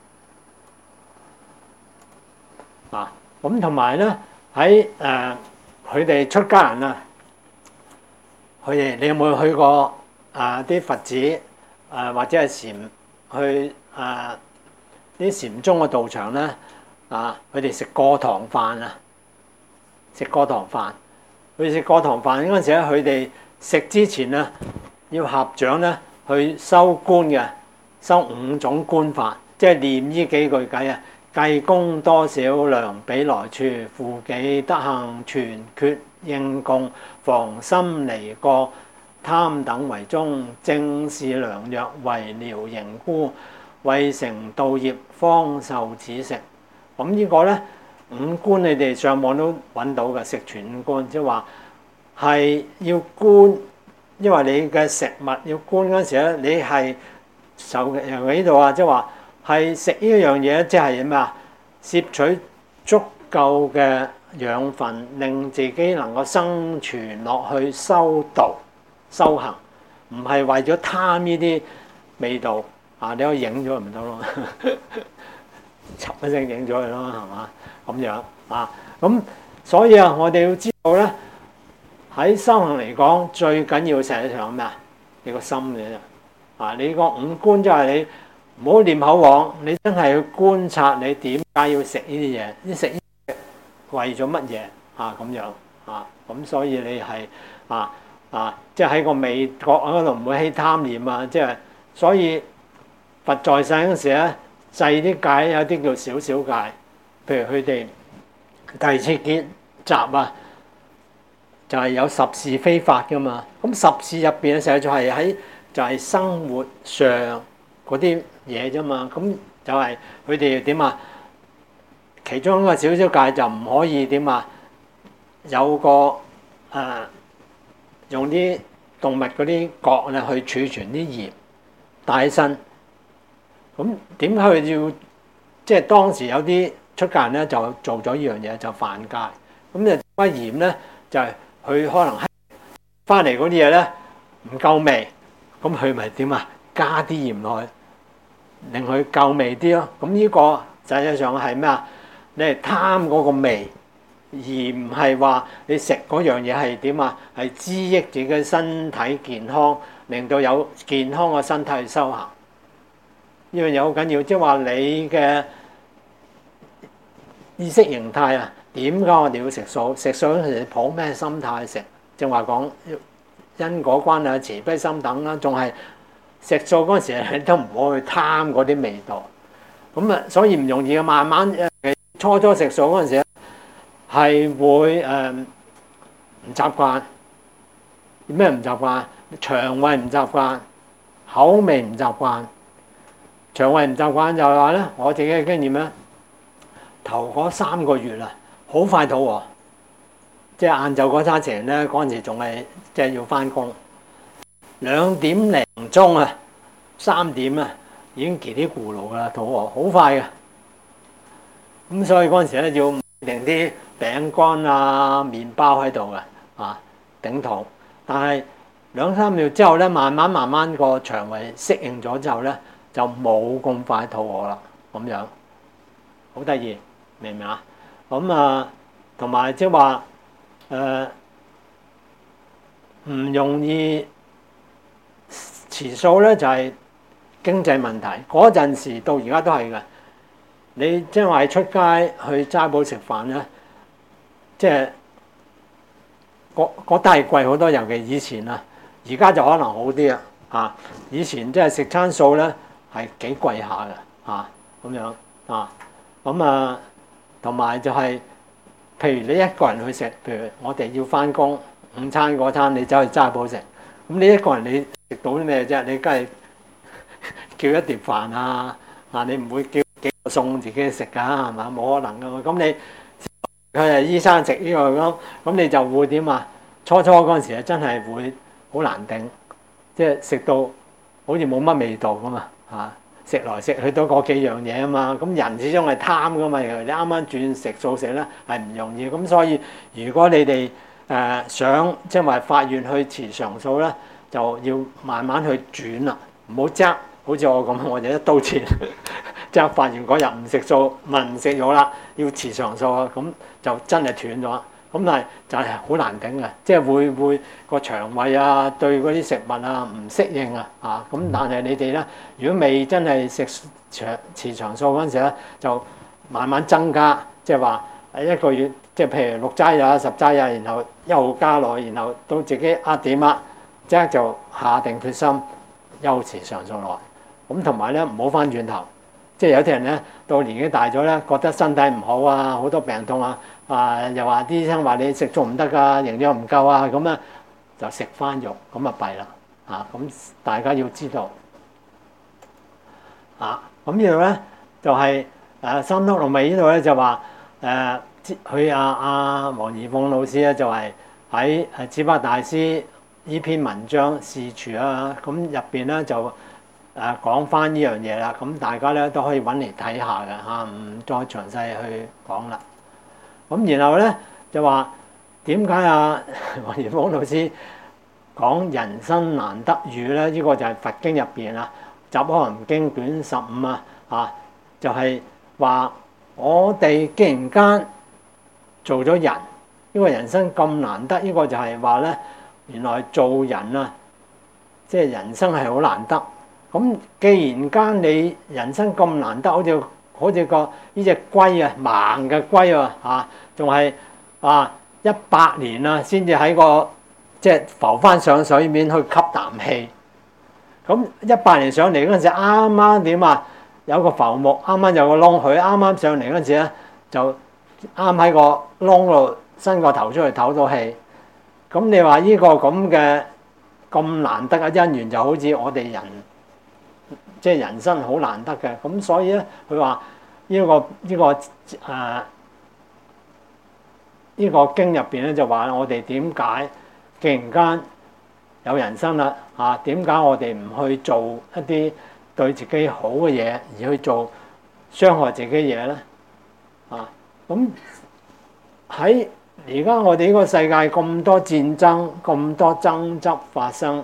嘢啊。咁同埋咧喺誒佢哋出家人啊。佢哋，你有冇去過啊？啲佛寺啊，或者係禪去啊啲禪宗嘅道場咧啊，佢哋食過堂飯啊，食過堂飯。佢哋食過堂飯嗰陣時咧，佢哋食之前咧要合掌咧去修觀嘅，修五種觀法，即係念呢幾句偈啊。計功多少量，比來處，負己德行，全缺應供，防心離過，貪等為宗，正是良藥，為療形枯，為成道業，方受此食。咁呢個咧五觀你哋上網都揾到嘅，食全五觀，即係話係要觀，因為你嘅食物要觀嗰陣時咧，你係受由呢度啊，即係話。係食呢樣嘢，即係咩啊？攝取足夠嘅養分，令自己能夠生存落去修道修行，唔係為咗貪呢啲味道啊！你可以影咗咪得咯，嚓一聲影咗佢咯，係嘛？咁樣啊，咁所以啊，我哋要知道咧，喺修行嚟講，最緊要實際上咩啊？你個心嘅啫啊！你個五官就係你。唔好念口簧，你真係去觀察你點解要食呢啲嘢？你食呢啲嘢為咗乜嘢啊？咁樣啊？咁所以你係啊啊，即係喺個味覺嗰度唔會起貪念啊！即係所以佛在世嗰陣時咧，制啲戒有啲叫少少戒，譬如佢哋第七結集啊，就係、是、有十事非法噶嘛。咁十事入邊嘅時候就係喺就係、是、生活上嗰啲嘢啫嘛，咁就係佢哋點啊？其中一個少少戒就唔可以點啊？有個誒、呃、用啲動物嗰啲角咧去儲存啲鹽帶起身。咁點解佢要即係當時有啲出家人咧就做咗呢樣嘢就犯戒。咁就點解鹽咧就係、是、佢可能翻嚟嗰啲嘢咧唔夠味，咁佢咪點啊？加啲鹽落去。令佢夠味啲咯，咁呢個實際上係咩啊？你係貪嗰個味，而唔係話你食嗰樣嘢係點啊？係滋益自己身體健康，令到有健康嘅身體去修行。呢樣嘢好緊要，即係話你嘅意識形態啊，點解我哋要食素？食素嗰陣時抱咩心態食？正話講因果關係、慈悲心等啦，仲係。食素嗰陣時，你都唔好去貪嗰啲味道，咁啊，所以唔容易嘅。慢慢誒，初初食素嗰陣時係會誒唔習慣，咩唔習慣？腸胃唔習慣，口味唔習慣， 腸胃唔習慣就係話咧，我自己嘅經驗咧，頭嗰三個月啊，好快肚餓，即係晏晝嗰餐前咧，嗰陣時仲係即係要翻工，兩點零鐘啊，三點啊，已經嘰哩咕嚕噶啦，肚餓好快嘅。咁所以嗰陣時咧要買定啲餅乾啊、麵包喺度嘅啊頂肚，但係兩三個月之後咧，慢慢慢慢個腸胃適應咗之後咧，就冇咁快肚餓啦，咁樣好得意，明唔明啊？咁啊，同埋即係話誒唔容易遲數咧，就係經濟問題。嗰陣時到而家都係嘅。你即係話出街去齋鋪食飯咧，即係覺覺得係貴好多，尤其以前啊，而家就可能好啲啊。嚇，以前即係食餐素咧係幾貴下嘅嚇，咁樣啊，咁啊，同埋就係、是、譬如你一個人去食，譬如我哋要翻工午餐嗰餐，你走去齋鋪食，咁你一個人你食到啲咩啫？你梗係叫一碟飯啊，啊你唔會叫幾個餸自己食㗎，係嘛？冇可能㗎嘛。咁你佢係醫生食呢個咁，咁你就會點啊？初初嗰陣時啊，真係會好難頂，即係食到好似冇乜味道㗎嘛嚇，食來食去都嗰幾樣嘢啊嘛。咁人始終係貪㗎嘛，你啱啱轉食素食咧係唔容易。咁所以如果你哋誒想即係話發願去持常素咧，就要慢慢去轉啦，唔好執。好似我咁，我就一刀切，即係發完嗰日唔食素，唔食咗啦，要持常素啊，咁就真係斷咗。咁但係就係好難頂嘅，即係會會個腸胃啊，對嗰啲食物啊唔適應啊，啊咁。但係你哋咧，如果未真係食長持常素嗰陣時咧，就慢慢增加，即係話一個月，即係譬如六齋日、十齋日，然後一路加落，然後到自己啊點啊，即刻就下定決心休持常素落。咁同埋咧，唔好翻轉頭，即係有啲人咧到年紀大咗咧，覺得身體唔好啊，好多病痛啊，啊又話啲醫生話你食素唔得㗎，營養唔夠啊，咁啊就食翻肉，咁啊弊啦嚇！咁大家要知道啊，咁呢度咧就係誒三禿龍尾呢度咧就話誒佢阿阿黃怡鳳老師咧就係喺誒智伯大師呢篇文章試廚啊，咁入邊咧就。誒講翻呢樣嘢啦，咁大家咧都可以揾嚟睇下嘅嚇，唔再詳細去講啦。咁然後咧就話點解啊黃怡鳳老師講人生難得遇咧？呢、這個就係佛經入邊啊，《雜阿含經》卷十五啊，啊就係、是、話我哋既然間做咗人，呢、這個人生咁難得，呢、這個就係話咧原來做人啊，即係人生係好難得。咁既然間你人生咁難得，好似好似個呢隻龜啊，盲嘅龜啊，嚇，仲係啊一百年啊，先至喺個即係浮翻上水面去吸啖氣。咁一百年上嚟嗰陣時，啱啱點啊？有個浮木，啱啱有個窿，佢啱啱上嚟嗰陣時咧，就啱喺個窿度伸個頭出去唞到氣。咁你話呢個咁嘅咁難得嘅姻緣，就好似我哋人。即係人生好難得嘅，咁所以咧，佢話呢個呢、這個誒呢、啊這個經入邊咧就話我哋點解既然間有人生啦嚇，點、啊、解我哋唔去做一啲對自己好嘅嘢，而去做傷害自己嘅嘢咧？啊，咁喺而家我哋呢個世界咁多戰爭、咁多爭執發生。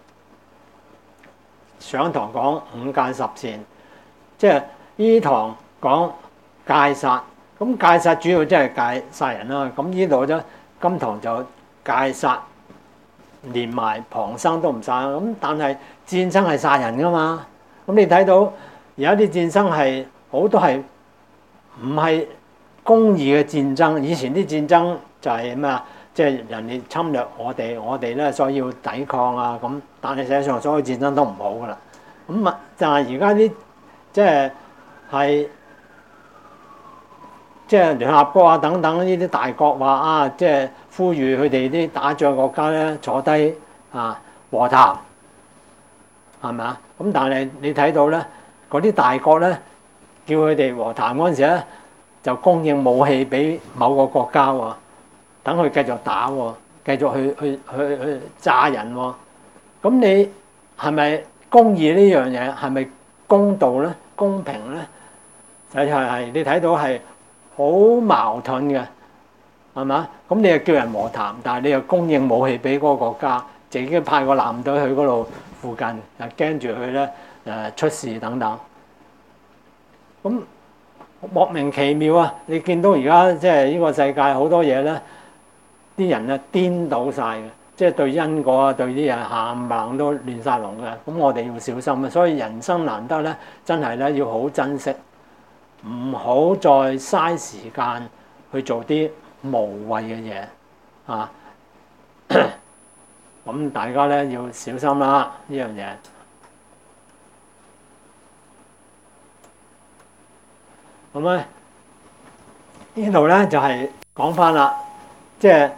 上堂講五戒十善，即係呢堂講戒殺，咁戒殺主要即係戒殺人啦。咁呢度咧，今堂就戒殺，連埋旁生都唔殺。咁但係戰爭係殺人噶嘛？咁你睇到而家啲戰爭係好多係唔係公義嘅戰爭？以前啲戰爭就係咩啊？即係人哋侵略我哋，我哋咧所以要抵抗啊咁。但係實際上所有戰爭都唔好噶啦。咁啊，就係而家啲即係係即係聯合國啊等等呢啲大國話啊，即係呼籲佢哋啲打仗國家咧坐低啊和談，係咪啊？咁但係你睇到咧， 嗰啲大國咧叫佢哋和談嗰陣時咧，就供應武器俾某個國家喎，等佢繼續打喎，繼續去去去去炸人喎。咁你係咪公義呢樣嘢？係咪公道咧？公平咧？就係係你睇到係好矛盾嘅，係嘛？咁你又叫人和談，但係你又供應武器俾嗰個國家，自己派個艦隊去嗰度附近，又驚住佢咧誒出事等等。咁莫名其妙啊！你見到而家即係呢個世界好多嘢咧，啲人咧顛倒晒嘅，即係對因果啊，對啲嘢冚唪唥都亂晒龍嘅。咁我哋要小心啊！所以人生難得咧，真係咧要好珍惜，唔好再嘥時間去做啲無謂嘅嘢啊！咁大家咧要小心啦，呢樣嘢。咁咧呢度咧就係講翻啦，即係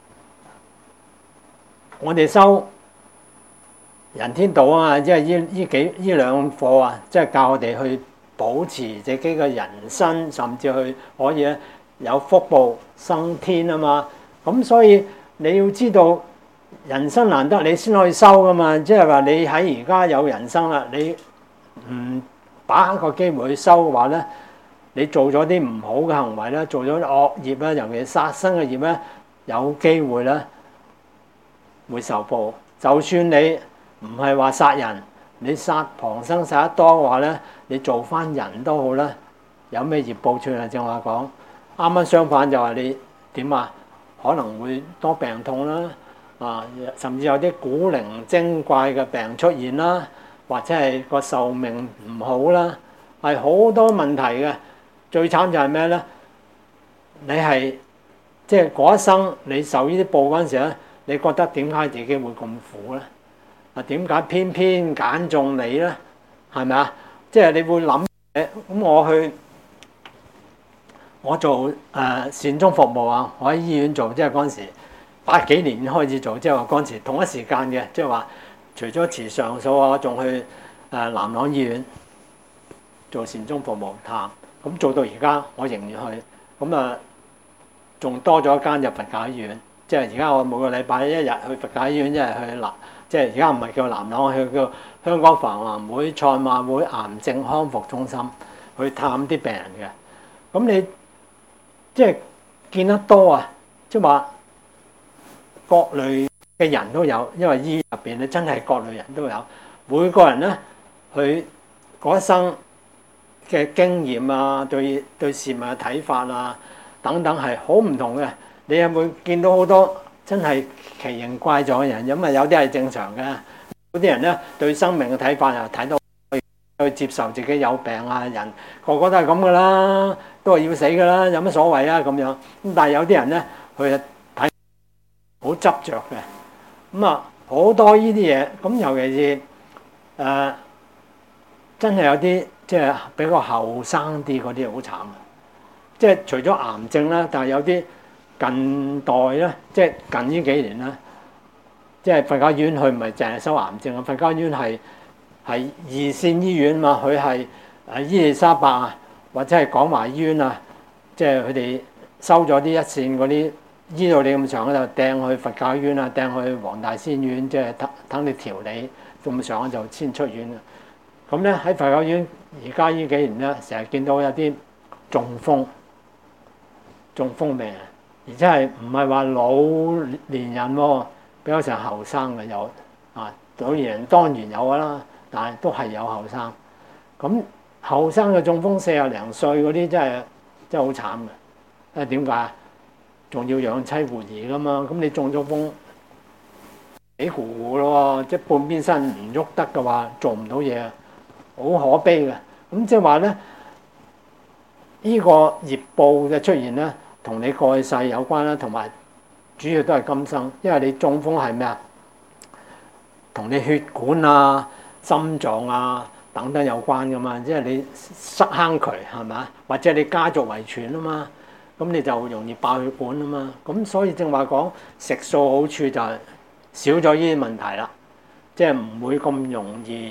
我哋修人天道啊嘛，即係呢呢幾呢兩課啊，即係教我哋去保持自己嘅人身，甚至去可以咧有福報生天啊嘛。咁所以你要知道人生難得，你先可以修噶嘛。即係話你喺而家有人生啦，你唔把握個機會去修嘅話咧，你做咗啲唔好嘅行為咧，做咗惡業咧，尤其是殺生嘅業咧，有機會咧會受報。就算你唔係話殺人，你殺旁生殺得多嘅話咧，你做翻人都好啦，有咩業報出嚟？正話講，啱啱相反就話你點啊？可能會多病痛啦，啊，甚至有啲古靈精怪嘅病出現啦，或者係個壽命唔好啦，係好多問題嘅。最慘就係咩咧？你係即係嗰一生你受呢啲報嗰陣時咧，你覺得點解自己會咁苦咧？啊，點解偏偏揀中你咧？係咪啊？即係你會諗誒，咁我去我做誒、呃、善終服務啊，我喺醫院做，即係嗰陣時八幾年開始做，即係話嗰陣時同一時間嘅，即係話除咗慈上素啊，我仲去誒、呃、南朗醫院做善終服務探。咁做到而家，我仍然去，咁啊，仲多咗一間入佛教醫院，即係而家我每個禮拜一日去佛教醫院，一日去南，即係而家唔係叫南朗，去叫香港防癌會賽馬會癌症康復中心去探啲病人嘅。咁你即係見得多啊，即係話各類嘅人都有，因為醫院入邊咧真係各類人都有，每個人咧佢嗰一生嘅經驗啊，對對事物嘅睇法啊，等等係好唔同嘅。你有冇見到好多真係奇形怪狀嘅人？因為有啲係正常嘅，有啲人咧對生命嘅睇法又睇到去接受自己有病啊，人個個都係咁噶啦，都係要死噶啦，有乜所謂啊咁樣。咁但係有啲人咧，佢睇好執着嘅。咁啊好多呢啲嘢，咁尤其是誒、呃、真係有啲。即係比較後生啲嗰啲好慘，即係除咗癌症啦，但係有啲近代咧，即係近呢幾年啦，即係佛教醫院佢唔係淨係收癌症啊，佛教醫院係係二線醫院嘛，佢係誒伊利沙伯啊，或者係廣華醫院啊，即係佢哋收咗啲一線嗰啲醫到你咁長咧，就掟去佛教醫院啊，掟去黃大仙院，即係等等你調理咁長就先出院啊。咁咧喺佛教醫院而家呢幾年咧，成日見到有啲中風、中風病人，而且係唔係話老年人喎，比較成後生嘅有啊，老年人當然有啦，但係都係有後生。咁後生嘅中風四廿零歲嗰啲真係真係好慘嘅，因為點解啊？仲要養妻活兒噶嘛，咁你中咗風幾糊糊咯，即係半邊身唔喐得嘅話，做唔到嘢。好可悲嘅，咁即係話咧，呢個業報嘅出現咧，同你過去世有關啦，同埋主要都係今生，因為你中風係咩啊？同你血管啊、心臟啊等等有關噶嘛，即係你塞坑渠係咪啊？或者你家族遺傳啊嘛，咁你就容易爆血管啊嘛，咁所以正話講食素好處就係少咗呢啲問題啦，即係唔會咁容易。誒、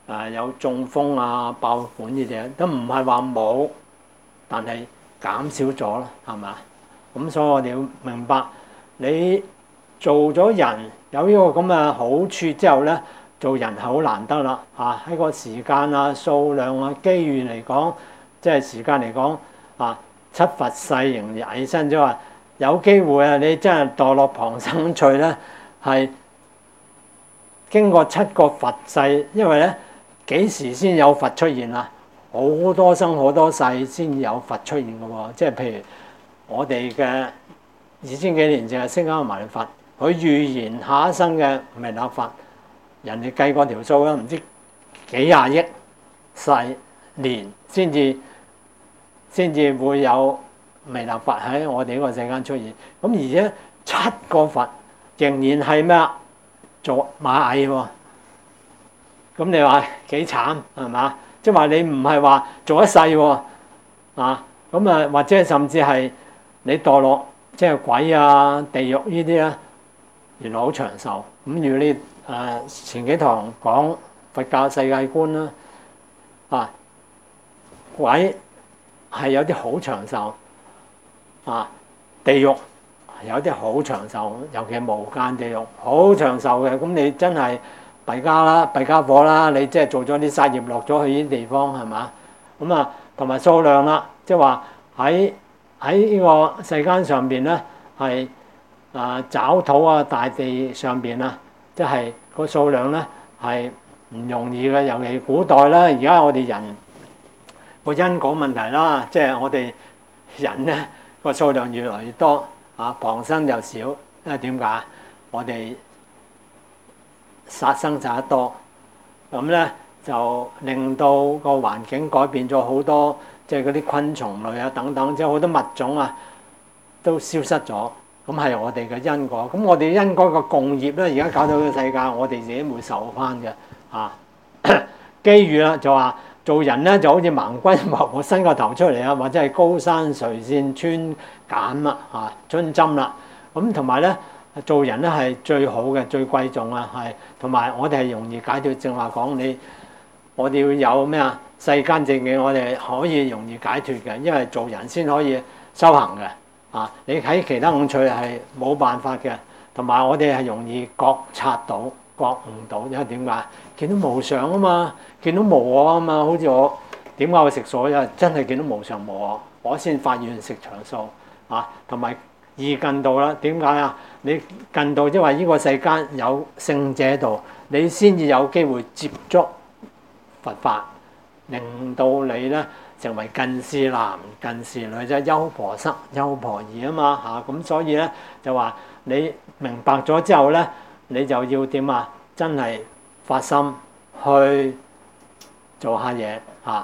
誒有中風啊、爆管呢啲，都唔係話冇，但係減少咗啦，係嘛？咁所以我哋要明白，你做咗人有呢個咁嘅好處之後咧，做人係好難得啦嚇。喺個時間啊、數量啊、機遇嚟講，即係時間嚟講啊，七佛世仍然矮身，即係話有機會啊，你真係墮落旁生趣咧，係經過七個佛世，因為咧幾時先有佛出現啊？好多生好多世先有佛出現嘅喎，即係譬如我哋嘅二千幾年前係釋迦牟尼佛，佢預言下一生嘅彌勒佛，人哋計過條數啦，唔知幾廿億世年先至先至會有彌勒佛喺我哋呢個世間出現。咁而且七個佛仍然係咩啊？做螞蟻喎，咁你話幾慘係嘛？即係話你唔係話做一世喎，啊咁啊，或者甚至係你墮落，即係鬼啊、地獄呢啲咧，原來好長壽。咁如果你誒、呃、前幾堂講佛教世界觀啦，啊鬼係有啲好長壽，啊地獄有啲好長壽，尤其係無間地獄好長壽嘅。咁你真係〜弊家啦，弊家伙啦！你即係做咗啲殺業落咗去呢啲地方係嘛？咁啊，同埋數量啦，即係話喺喺呢個世間上邊咧，係啊找土啊大地上邊啊，即係個數量咧係唔容易嘅。尤其古代啦，而家我哋人個因果問題啦，即係我哋人咧個數量越來越多啊，旁生又少，因為點解？我哋殺生殺得多，咁咧就令到個環境改變咗好多，即係嗰啲昆蟲類啊等等，即係好多物種啊都消失咗。咁係我哋嘅因果。咁我哋因果個共業咧，而家搞到個世界，我哋自己會受翻嘅啊。機遇啦，就話做人咧就好似盲龜磨伸個頭出嚟啊，或者係高山垂線穿簡啦啊，穿針啦。咁同埋咧。做人咧係最好嘅、最貴重啊，係同埋我哋係容易解脫。正話講你，我哋要有咩啊？世間正嘅，我哋可以容易解脫嘅，因為做人先可以修行嘅啊！你喺其他五趣係冇辦法嘅，同埋我哋係容易覺察到、覺悟到，因為點解？見到無常啊嘛，見到無我啊嘛，好似我點解我食素？因為真係見到無常無我，我先發願食長素啊，同埋。易近道啦，點解啊？你近道即係話呢個世間有聖者度，你先至有機會接觸佛法，令到你咧成為近事男、近事女，即係優婆塞、優婆夷啊嘛嚇。咁所以咧就話你明白咗之後咧，你就要點啊？真係發心去做下嘢嚇。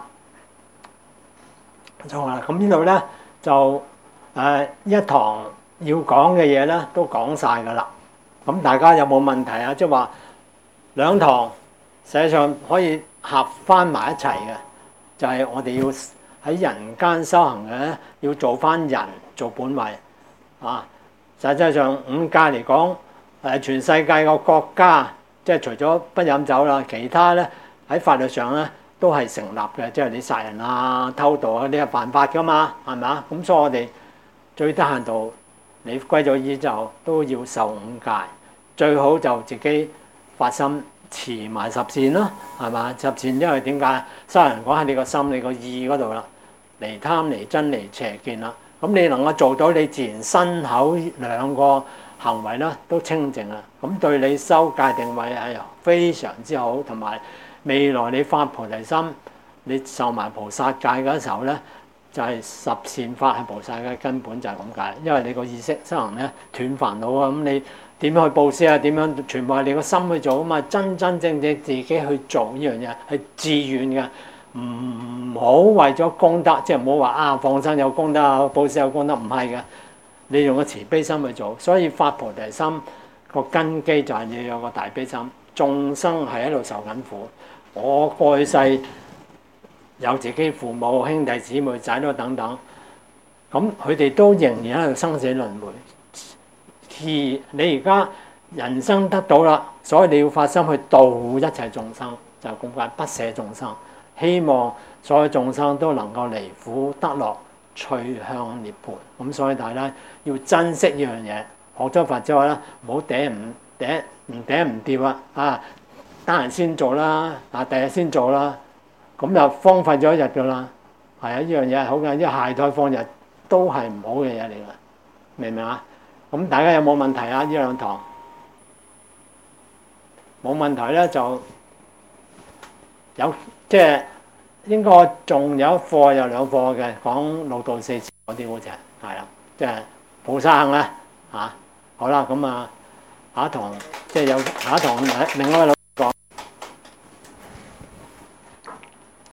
好啦，咁呢度咧就誒一堂。要講嘅嘢咧都講晒㗎啦，咁大家有冇問題啊？即係話兩堂實際上可以合翻埋一齊嘅，就係、是、我哋要喺人間修行嘅咧，要做翻人做本位啊！實際上五戒嚟講，誒全世界個國家即係除咗不飲酒啦，其他咧喺法律上咧都係成立嘅，即係你殺人啊、偷盜啊，你係犯法㗎嘛，係咪啊？咁所以我哋最低限度。你歸咗依之後都要受五戒，最好就自己發心持埋十善啦，係嘛？十善因為點解？修人講喺你個心、你個意嗰度啦，離貪、離瞋、離邪見啦。咁你能夠做到，你自然身口兩個行為咧都清淨啦。咁對你修戒定慧係非常之好，同埋未來你發菩提心，你受埋菩薩戒嗰時候咧。就係十善法係菩薩嘅根本，就係咁解。因為你個意識修行咧斷煩惱啊，咁你點樣去布施啊？點樣全部係你個心去做啊嘛？真真正正自己去做呢樣嘢係自願嘅，唔好為咗功德，即係唔好話啊放生有功德啊，布施有功德，唔係嘅。你用個慈悲心去做，所以發菩提心個根基就係要有個大悲心。眾生係喺度受緊苦，我過去世。有自己父母、兄弟姊妹、仔女等等，咁佢哋都仍然喺度生死輪迴。而你而家人生得到啦，所以你要發心去度一切眾生， 就係咁解，不捨眾生，希望所有眾生都能夠離苦得樂，趣向涅槃。咁所以大家要珍惜呢樣嘢。學咗佛之後咧，唔好嗲唔嗲唔嗲唔掉啊！啊，得閒先做啦，啊第日先做啦，咁就荒廢咗一日噶啦。係啊，呢樣嘢係好嘅，因為懈怠放逸都係唔好嘅嘢嚟㗎，明唔明啊？咁大家有冇問題啊？呢兩堂冇問題咧，就有即係應該仲有一課有兩課嘅，講六道四禪嗰啲好似係係啦，即係補生啦嚇。好啦，咁啊下一堂即係有下一堂另外一位老